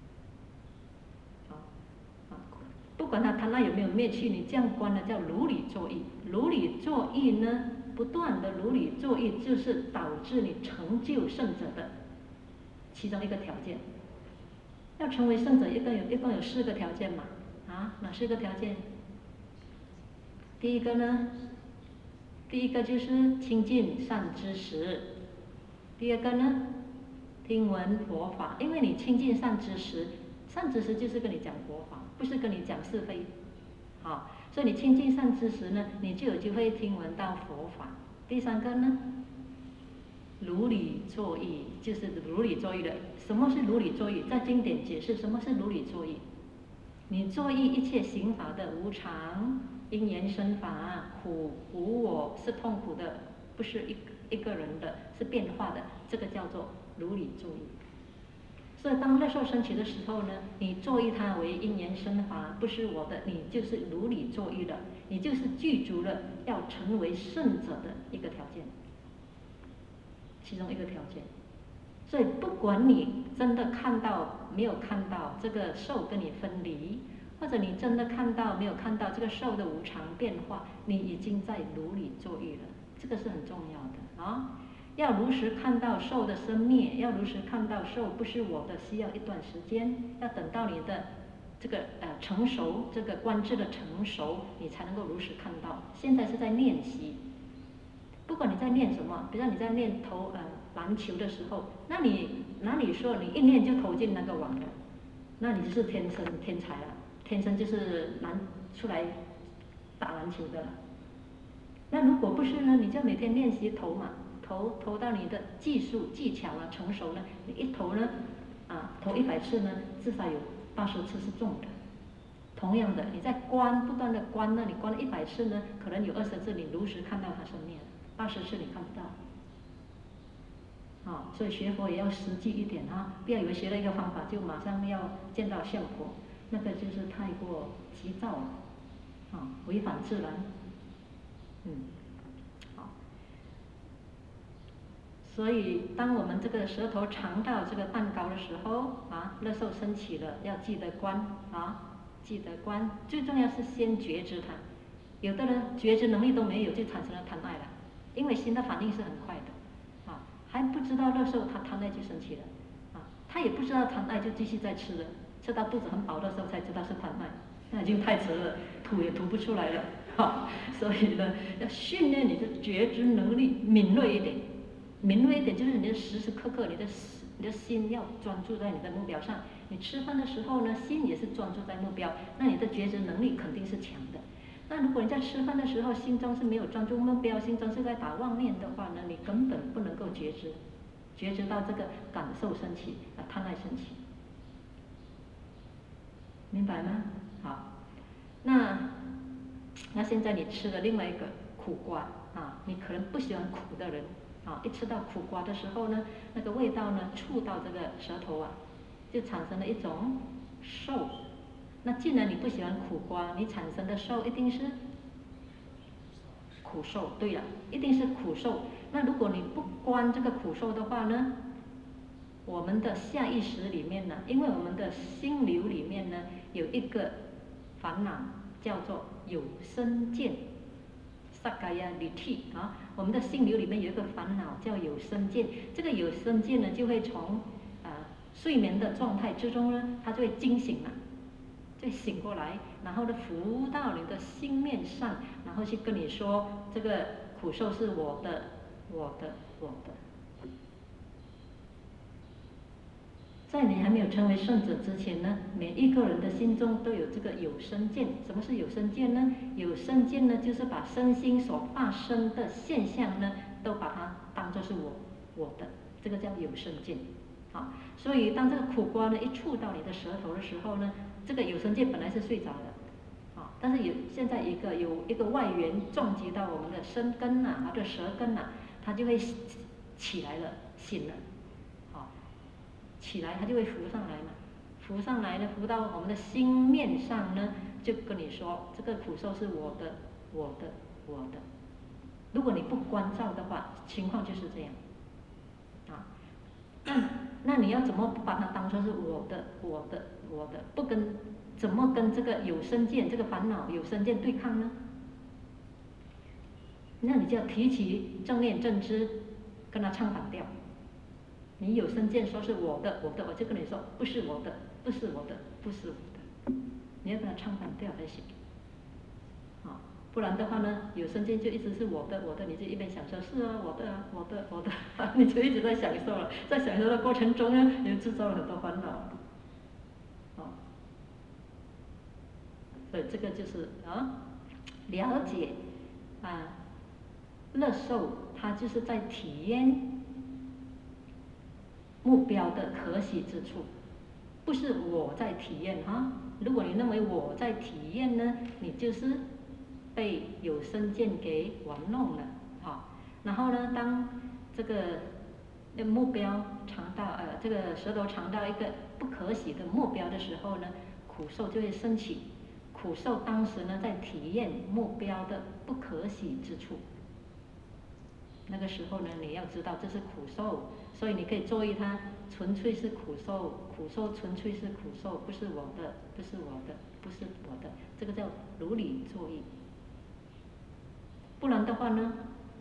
啊啊，不管他贪爱有没有灭去，你这样观呢叫如理作意。如理作意呢，不断的如理作意，就是导致你成就圣者的。其中一个条件，要成为圣者，一共有一共有四个条件嘛？啊，哪四个条件？第一个呢，第一个就是亲近善知识。第二个呢，听闻佛法。因为你亲近善知识，善知识就是跟你讲佛法，不是跟你讲是非。好，所以你亲近善知识呢，你就有机会听闻到佛法。第三个呢？如理作意，就是如理作意的。什么是如理作意？在经典解释什么是如理作意。你作意一切行法的无常、因缘生法、苦、无我，是痛苦的，不是一一个人的，是变化的，这个叫做如理作意。所以当乐受升起的时候呢，你作意它为因缘生法，不是我的，你就是如理作意的，你就是具足了要成为圣者的一个条件。其中一个条件，所以不管你真的看到没有看到这个受跟你分离，或者你真的看到没有看到这个受的无常变化，你已经在如理作意了，这个是很重要的啊。 要如实看到受的生灭，要如实看到受不是我的，需要一段时间，要等到你的这个呃成熟，这个观智的成熟，你才能够如实看到。现在是在练习，不管你在练什么，比如说你在练投呃篮球的时候，那你哪里说你一练就投进那个网了，那你就是天生天才了，天生就是篮出来打篮球的了。那如果不是呢，你就每天练习投嘛。投投到你的技术技巧啊成熟呢，你一投呢，啊投一百次呢，至少有八十次是中的。同样的，你在观不断的观呢，你观了一百次呢，可能有二十次你如实看到它生灭，八十次你看不到。啊，所以学佛也要实际一点啊，不要以为学了一个方法就马上要见到效果，那个就是太过急躁了，啊，违反自然。嗯。所以，当我们这个舌头尝到这个蛋糕的时候，啊，乐受升起了，要记得观啊，记得观。最重要是先觉知它。有的人觉知能力都没有，就产生了贪爱了，因为心的反应是很快的，啊，还不知道乐受，他贪爱就升起了，啊，他也不知道贪爱就继续在吃了，吃到肚子很饱的时候才知道是贪爱，那已经太迟了，吐也吐不出来了，哈。所以呢，要训练你的觉知能力敏锐一点。敏锐一点，就是你的时时刻刻，你的你的心要专注在你的目标上。你吃饭的时候呢，心也是专注在目标，那你的觉知能力肯定是强的。那如果你在吃饭的时候，心中是没有专注目标，心中是在打妄念的话呢，你根本不能够觉知，觉知到这个感受升起，啊，贪爱升起，明白吗？好，那那现在你吃了另外一个苦瓜啊，你可能不喜欢苦的人。啊，一吃到苦瓜的时候呢，那个味道呢触到这个舌头啊，就产生了一种受。那既然你不喜欢苦瓜，你产生的受一定是苦受。对了，一定是苦受。那如果你不观这个苦受的话呢，我们的下意识里面呢，因为我们的心流里面呢有一个烦恼叫做有生见。萨嘎呀离替啊，我们的心流里面有一个烦恼叫有生见，这个有生见呢就会从呃睡眠的状态之中呢，它就会惊醒了，就醒过来，然后呢浮到你的心面上，然后去跟你说这个苦受是我的，我的，我的。在你还没有成为圣者之前呢，每一个人的心中都有这个有生见。什么是有生见呢？有生见呢，就是把身心所发生的现象呢，都把它当作是我我的，这个叫有生见。好，所以当这个苦瓜呢一触到你的舌头的时候呢，这个有生见本来是睡着的，啊，但是有现在一个有一个外缘撞击到我们的身根呐、啊，或者舌根呐、啊，它就会起来了，醒了。起来，它就会浮上来嘛，浮上来呢，浮到我们的心面上呢，就跟你说，这个苦受是我的，我的，我的。如果你不关照的话，情况就是这样，啊，那那你要怎么把它当作是我的，我的，我的？不跟怎么跟这个有生见这个烦恼有生见对抗呢？那你就要提起正念正知，跟他唱反调。你有生见说是我的，我的，我就跟你说不是我的，不是我的，不是我的，你要跟他唱反调才行，啊，不然的话呢，有生见就一直是我的，我的，你就一边享受是啊，我的啊，我的，我的，你就一直在享受了，在享受的过程中呢，你就制造了很多烦恼，啊，所以这个就是啊，了解啊，乐受它就是在体验目标的可喜之处，不是我在体验哈。如果你认为我在体验呢，你就是被有生见给玩弄了，哈。然后呢，当这个目标尝到呃这个舌头尝到一个不可喜的目标的时候呢，苦受就会升起。苦受当时呢在体验目标的不可喜之处。那个时候呢，你要知道这是苦受，所以你可以作意它，纯粹是苦受，苦受纯粹是苦受，不是我的，不是我的，不是我的，这个叫如理作意。不然的话呢，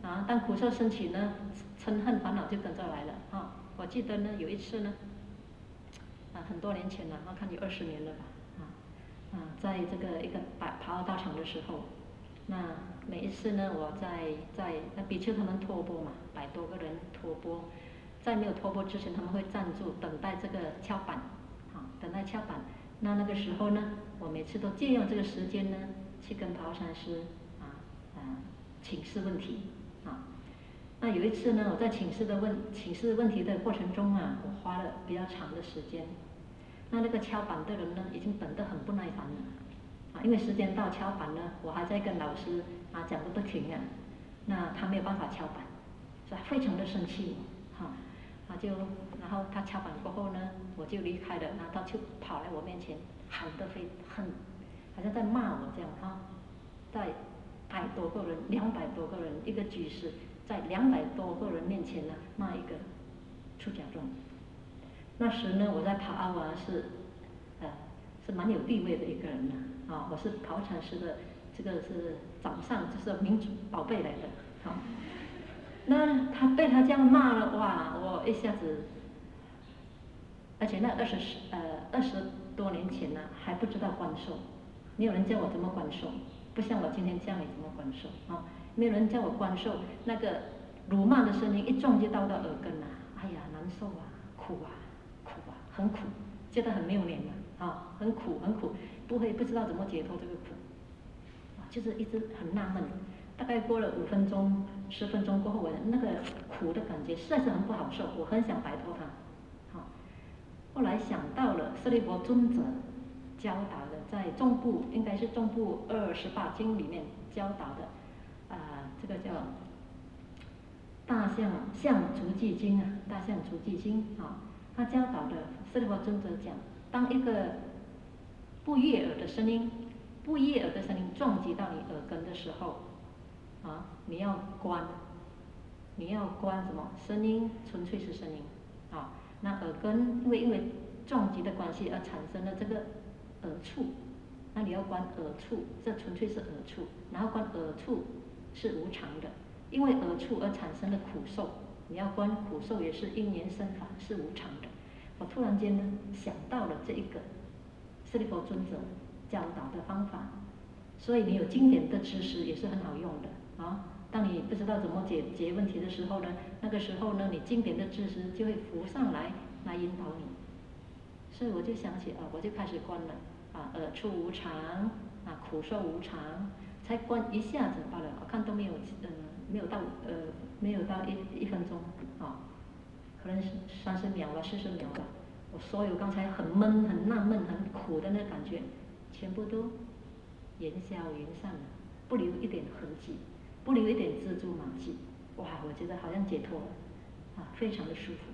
啊，当苦受升起呢，嗔恨烦恼就跟着来了啊。我记得呢，有一次呢，啊，很多年前了，我看有二十年了吧，啊啊，在这个一个白爬奥道场的时候，那每一次呢，我在在那比丘他们托钵嘛，百多个人托钵，在没有托钵之前，他们会站住等待这个敲板，啊，等待敲板。那那个时候呢，我每次都借用这个时间呢，去跟跑禅师啊啊请示问题啊。那有一次呢，我在请示的问请示问题的过程中啊，我花了比较长的时间。那那个敲板的人呢，已经等得很不耐烦了啊，因为时间到敲板呢，我还在跟老师啊讲个不停啊，那他没有办法敲板，所以他非常的生气哈。他就然后他敲板过后呢，我就离开了，然后他就跑来我面前喊得非很，好像在骂我这样哈，在百多个人、两百多个人一个居士，在两百多个人面前呢骂一个出家众。那时呢，我在跑阿瓦是，呃，是蛮有地位的一个人呢，啊，我是跑禅师的这个是掌上，就是民主宝贝来的，好。那他被他这样骂了，哇！我一下子，而且那二十呃二十多年前呢，还不知道观受，没有人教我怎么观受，不像我今天教你怎么观受啊，没有人教我观受，那个辱骂的声音一撞击到到耳根啊，哎呀，难受啊，苦啊，苦啊，很苦，觉得很没有脸啊，啊，很苦很苦，不会不知道怎么解脱这个苦，啊，就是一直很纳闷。大概过了五分钟、十分钟过后，我那个苦的感觉实在是很不好受，我很想摆脱它。好，后来想到了舍利弗尊者教导的，在中部应该是中部二十八经里面教导的，啊、呃，这个叫大象象足记经啊，大象足记经啊，他教导的舍利弗尊者讲，当一个不悦耳的声音、不悦耳的声音撞击到你耳根的时候。啊，你要观，你要观什么？声音纯粹是声音，啊，那耳根因为因为撞击的关系而产生了这个耳触，那你要观耳触，这纯粹是耳触，然后观耳触是无常的，因为耳触而产生的苦受，你要观苦受也是因缘生法是无常的。我突然间呢想到了这一个舍利弗尊者教导的方法，所以你有经典的知识也是很好用的。啊，当你不知道怎么解决问题的时候呢，那个时候呢，你经典的知识就会浮上来，来引导你。所以我就想起啊，我就开始观了啊，耳触无常啊，苦受无常，才观一下子罢了。我看都没有呃没有到呃没有到一一分钟啊，可能是三十秒吧，四十秒吧。我所有刚才很闷、很纳闷、很苦的那感觉，全部都烟消云散了，不留一点痕迹。不留一点蜘蛛马迹，哇！我觉得好像解脱了，啊，非常的舒服。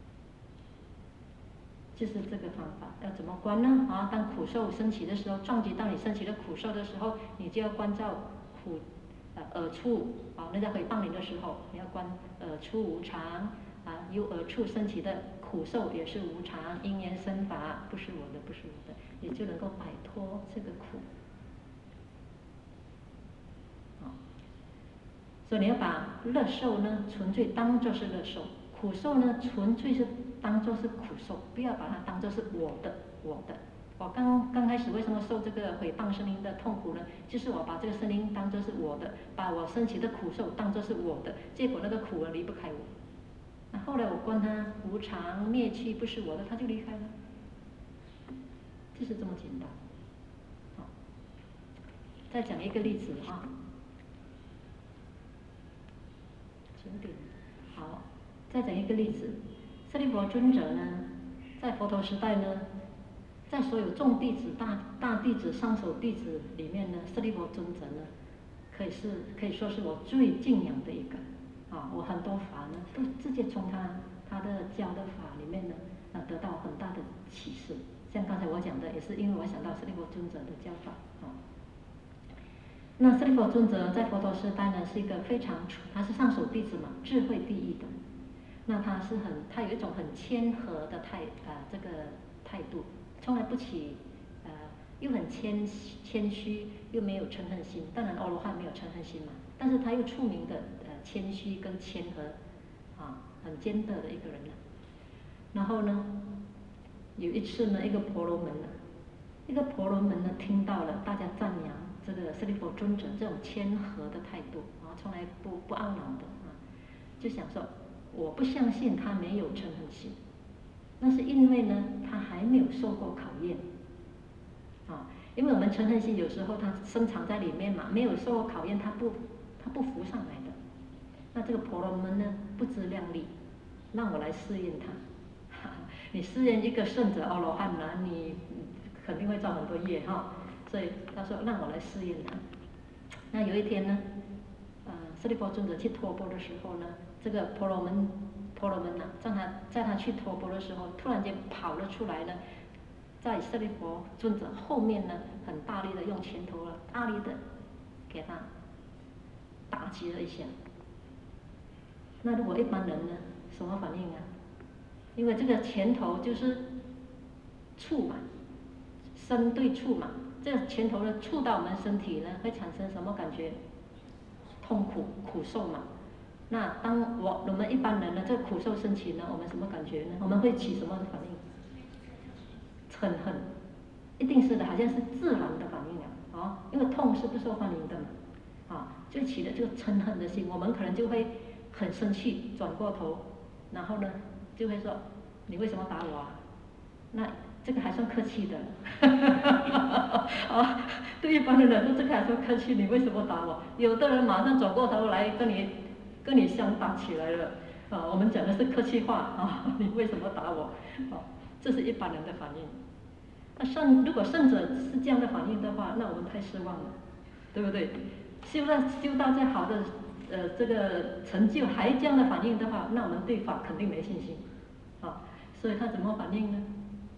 就是这个方法，要怎么观呢？啊，当苦受升起的时候，撞击到你升起的苦受的时候，你就要关照苦，呃，耳触啊，那在诽谤你的时候，你要观耳触无常啊，由耳触升起的苦受也是无常，因缘生法，不是我的，不是我的，你就能够摆脱这个苦。所以你要把乐受呢，纯粹当作是乐受；苦受呢，纯粹是当作是苦受，不要把它当作是我的，我的。我刚刚开始为什么受这个诽谤声音的痛苦呢？就是我把这个声音当作是我的，把我升起的苦受当作是我的，结果那个苦啊离不开我。那后来我观它无常灭去，不是我的，它就离开了，就是这么简单。好，再讲一个例子啊。好，再讲一个例子，舍利弗尊者呢，在佛陀时代呢，在所有众弟子、大大弟子、上首弟子里面呢，舍利弗尊者呢，可以是可以说是我最敬仰的一个，啊，我很多法呢，都直接从他他的教的法里面呢，呃，得到很大的启示。像刚才我讲的，也是因为我想到舍利弗尊者的教法，啊。那舍利弗尊者在佛陀时代呢，是一个非常，他是上首弟子嘛，智慧第一的。那他是很，他有一种很谦和的态，呃，这个态度，从来不起，呃，又很谦谦虚，又没有嗔恨心。当然，阿罗汉没有嗔恨心嘛，但是他又出名的，呃， 谦虚跟谦和，啊，很坚德的一个人呢。然后呢，有一次呢，一个婆罗门呢，一个婆罗门呢听到了大家赞扬这个舍利弗尊者这种谦和的态度，啊，从来不不懊恼的啊，就想说，我不相信他没有嗔恨心，那是因为呢，他还没有受过考验，啊，因为我们嗔恨心有时候它深藏在里面嘛，没有受过考验，它不它不浮上来的。那这个婆罗门呢，不自量力，让我来试验他。你试验一个圣者阿罗汉呢，你肯定会造很多业哈，所以他说让我来试验他。那有一天呢，呃，舍利弗尊者去托钵的时候呢，这个婆罗门婆罗门呢，在他在他去托钵的时候，突然间跑了出来呢，在舍利弗尊者后面呢，很大力的用拳头了，大力的给他打击了一下。那如果一般人呢，什么反应啊？因为这个拳头就是触嘛，身对触嘛，这个拳头呢触到我们身体呢，会产生什么感觉？痛苦、苦受嘛。那当我我们一般人呢，这个苦受升起呢，我们什么感觉呢？我们会起什么的反应？嗔恨，一定是的，好像是自然的反应啊，啊，因为痛是不受欢迎的嘛，啊，就起了这个嗔恨的心，我们可能就会很生气，转过头，然后呢？就会说你为什么打我啊？那这个还算客气的，啊，对一般人来说这个还算客气，你为什么打我？有的人马上转过头来跟你跟你相打起来了，啊，我们讲的是客气话啊，你为什么打我？啊，这是一般人的反应。那圣如果圣者是这样的反应的话，那我们太失望了，对不对？修到修到再好的。呃，这个成就还这样的反应的话，那我们对法肯定没信心，啊，所以他怎么反应呢？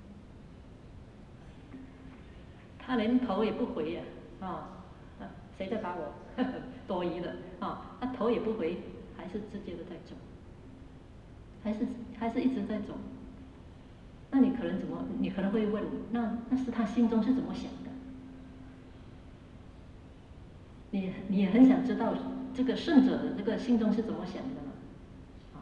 他连头也不回呀，啊，啊，谁在打我？呵呵多疑的，啊，他头也不回，还是直接的在走，还是还是一直在走。那你可能怎么？你可能会问，那那是他心中是怎么想的？你你也很想知道。这个圣者的这个心中是怎么想的嘛？啊，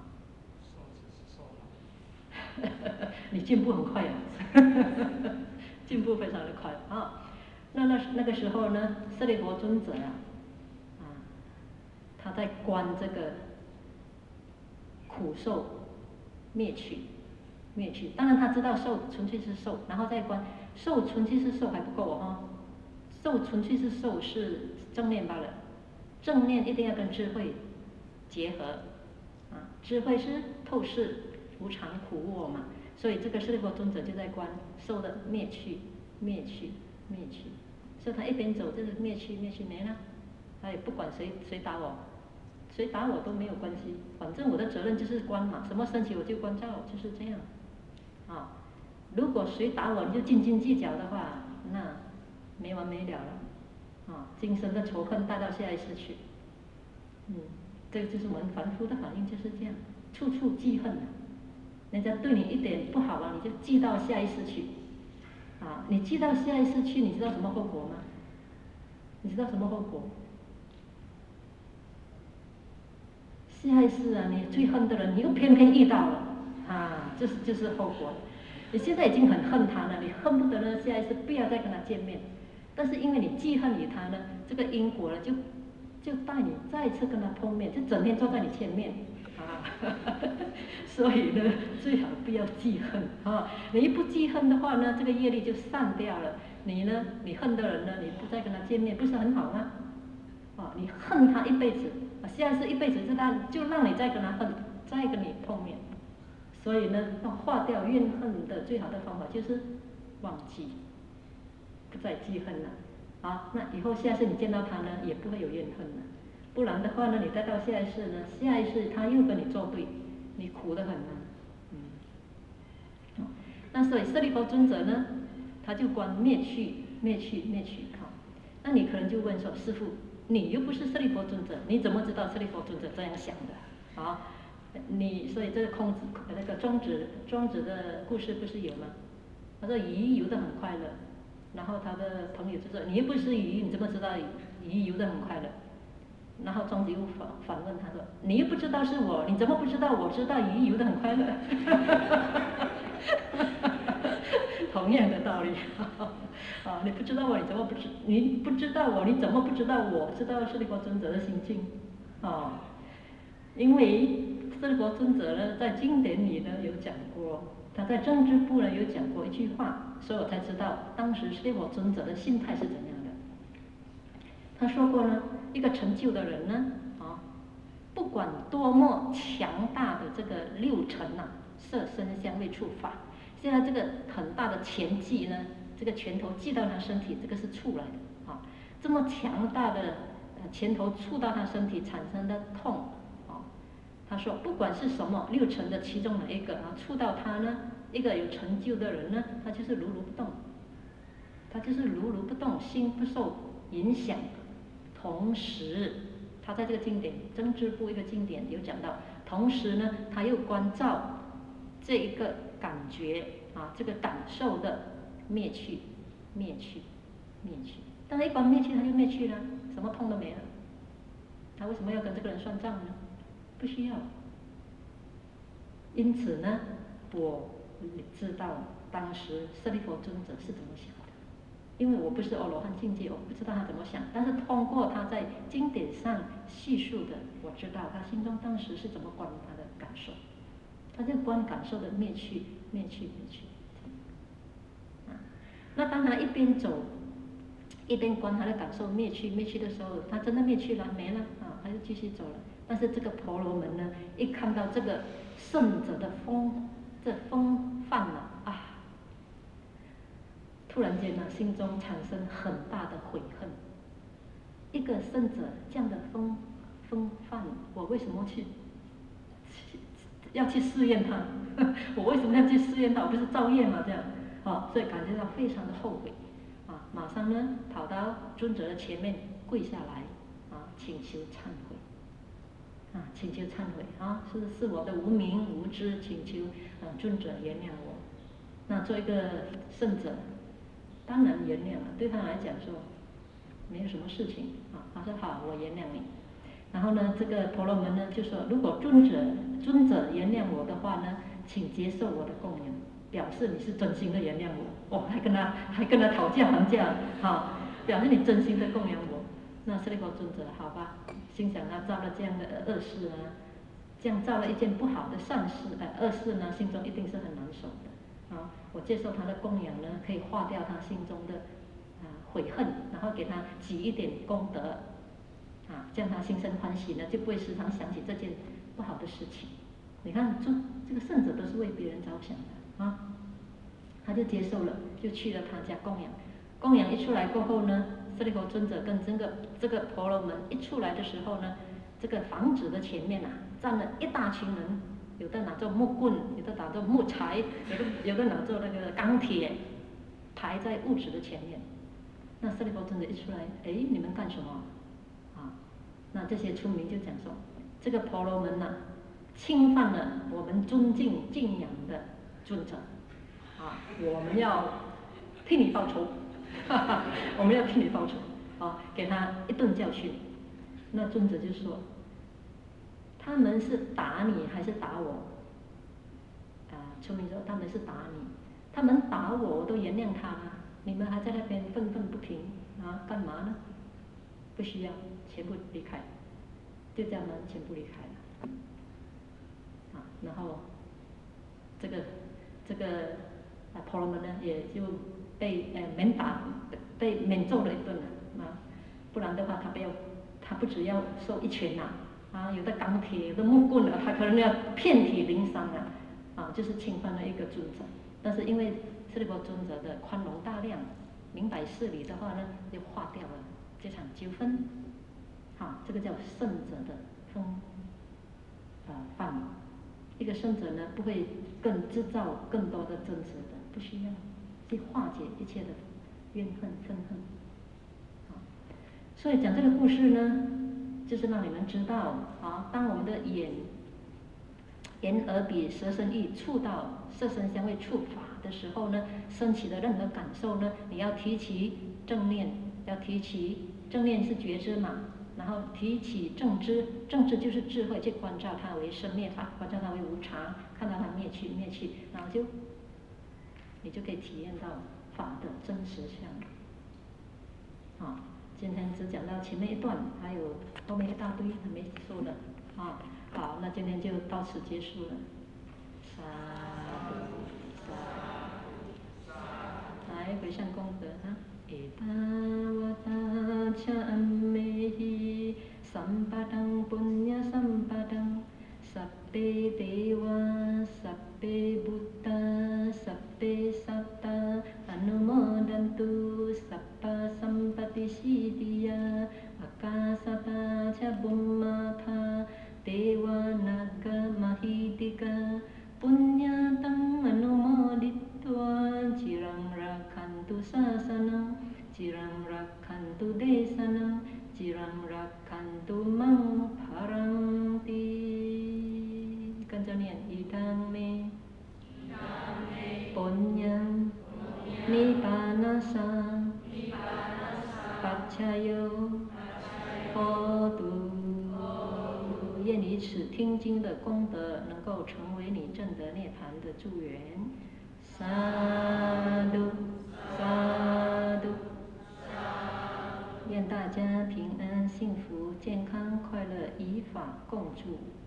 你进步很快呀、啊，进步非常的快啊。那那那个时候呢，舍利弗尊者啊，啊，他在观这个苦受灭去，灭去。当然他知道受纯粹是受，然后再观受纯粹是受还不够哦，受纯粹是受是正念罢了。正念一定要跟智慧结合，啊，智慧是透视无常苦我嘛，所以这个舍利弗尊者就在观受的灭去、灭去、灭去，所以他一边走就是灭去、灭去没了，他也不管谁谁打我，谁打我都没有关系，反正我的责任就是观嘛，什么升起我就关照，就是这样，啊，如果谁打我你就斤斤计较的话，那没完没了了。啊，今生的仇恨带到下一世去，嗯，这个就是我们凡夫的反应就是这样，处处记恨啊，人家对你一点不好了，你就记到下一世去，啊，你记到下一世去，你知道什么后果吗？你知道什么后果？下一世啊，你最恨的人，你又偏偏遇到了，啊，这是就是后果。你现在已经很恨他了，你恨不得呢下一世不要再跟他见面。但是因为你记恨于他呢，这个因果呢就就带你再次跟他碰面，就整天坐在你前面啊，所以呢最好不要记恨啊。你一不记恨的话呢，这个业力就散掉了。你呢，你恨的人呢，你不再跟他见面，不是很好吗？啊，你恨他一辈子，下一次一辈子就让就让你再跟他恨，再跟你碰面。所以呢，要化掉怨恨的最好的方法就是忘记。不再记恨了，啊，那以后下一次你见到他呢，也不会有怨恨了。不然的话呢，你再到下一世呢，下一世他又跟你作对，你苦得很啊。嗯，那所以舍利弗尊者呢，他就观灭去、灭去、灭去。好，那你可能就问说，师父，你又不是舍利弗尊者，你怎么知道舍利弗尊者这样想的？啊，你所以这个孔子那个庄子庄子的故事不是有吗？他说鱼游得很快乐。然后他的朋友就说：“你又不是鱼，你怎么知道鱼游得很快乐？” 然后庄子又反反问他说：“你又不知道是我，你怎么不知道我知道鱼游得很快乐？”同样的道理，啊，你不知道我，你怎么不知？你不知道我，你怎么不知道我知道舍利弗尊者的心境？啊，因为舍利弗尊者呢，在经典里呢有讲过，他在政治部呢有讲过一句话，所以我才知道当时舍利弗尊者的心态是怎样的。他说过呢，一个成就的人呢，啊，不管多么强大的这个六尘呐，色身香味触法。现在这个很大的拳击呢，这个拳头击到他身体，这个是触来的啊。这么强大的呃拳头触到他身体产生的痛啊，他说不管是什么六尘的其中哪一个啊，触到他呢，一个有成就的人呢，他就是如如不动，他就是如如不动，心不受影响。同时，他在这个经典增支部一个经典有讲到，同时呢，他又关照这一个感觉啊，这个感受的灭去，灭去，灭去。当他一关灭去，他就灭去了，什么痛都没了。他为什么要跟这个人算账呢？不需要。因此呢，我知道当时舍利弗尊者是怎么想的，因为我不是阿罗汉境界，我不知道他怎么想。但是通过他在经典上叙述的，我知道他心中当时是怎么观他的感受。他就观感受的灭去，灭去，灭去。啊，那当他一边走，一边观他的感受灭去，灭去的时候，他真的灭去了，没了啊，他就继续走了。但是这个婆罗门呢，一看到这个圣者的风，这风范了啊，突然间呢，心中产生很大的悔恨。一个圣者这样的风风范，我为什么去？要去试验他，我为什么要去试验他？我不是造业嘛，这样，啊，所以感觉到非常的后悔，啊，马上呢跑到尊者的前面跪下来，啊，请求忏悔，啊，请求忏悔，啊，是是我的无明无知，请求呃尊者原谅我。那做一个圣者，当然原谅了，对他来讲说没有什么事情，啊，他说好，我原谅你。然后呢，这个婆罗门呢就说，如果尊者尊者原谅我的话呢，请接受我的供养，表示你是真心的原谅我。哦，还跟他还跟他讨价还价，好，表示你真心的供养我。那舍利弗尊者好吧，心想他造了这样的恶事呢，这样造了一件不好的善事，呃，恶事呢，心中一定是很难受的。啊，我接受他的供养呢，可以化掉他心中的啊悔恨，然后给他积一点功德。啊，这样他心生欢喜呢，就不会时常想起这件不好的事情。你看，这这个圣者都是为别人着想的啊，他就接受了，就去了他家供养。供养一出来过后呢，舍利弗尊者跟这个这个婆罗门一出来的时候呢，这个房子的前面啊，站了一大群人，有的拿着木棍，有的拿着木材，有的有的拿着那个钢铁，排在屋子的前面。那舍利弗尊者一出来，哎，你们干什么？那这些村民就讲说，这个婆罗门呐、啊，侵犯了我们尊敬敬仰的尊者，啊，我们要替你报仇，哈哈，我们要替你报仇，啊，给他一顿教训。那尊者就说，他们是打你还是打我？啊，村民说他们是打你，他们打我我都原谅他了，你们还在那边愤愤不平啊，干嘛呢？不需要，全部离开，就这样呢，全部离开了。啊，然后这个这个啊婆罗门呢，也就被呃免打，被免揍了一顿了啊，不然的话他不要，他不只要受一拳呐，啊，有的钢铁，有的木棍了，他可能要遍体鳞伤啊，啊，就是侵犯了一个尊者。但是因为舍利弗尊者的宽容大量，明白事理的话呢，就化掉了这场纠纷，好，这个叫圣者的风呃范。一个圣者呢，不会更制造更多的争执的，不需要去化解一切的怨恨憎恨。好，所以讲这个故事呢，就是让你们知道啊，当我们的眼、眼耳鼻舌身意触到色身香味触法的时候呢，升起的任何感受呢，你要提起正念，要提起正念是觉知嘛， 然后提起正知，正知就是智慧，去关照它为生灭法，关照它为无常，看到它灭去灭去，然后就你就可以体验到法的真实相。啊，今天只讲到前面一段，还有后面一大堆还没说的啊。好，那今天就到此结束了。沙土沙土，来回向功德啊。Etavata cammehi sampadang punya sampadang sabbe dewa sabbe buddha sabbe satta anumodantu sabba sampati siddhya akasata ca bummata dewa naga mahidika punyatang anumoditva cirang rakhantu sasanam cirang rakhantu desanam cirang rakhantu mang paranti。 跟着念idang me punyam nibbanasa paccaya hotu。 愿以此听经的功德，能够成为你证得涅槃的助缘。萨埵萨埵。愿大家平安、幸福、健康、快乐，以法共住。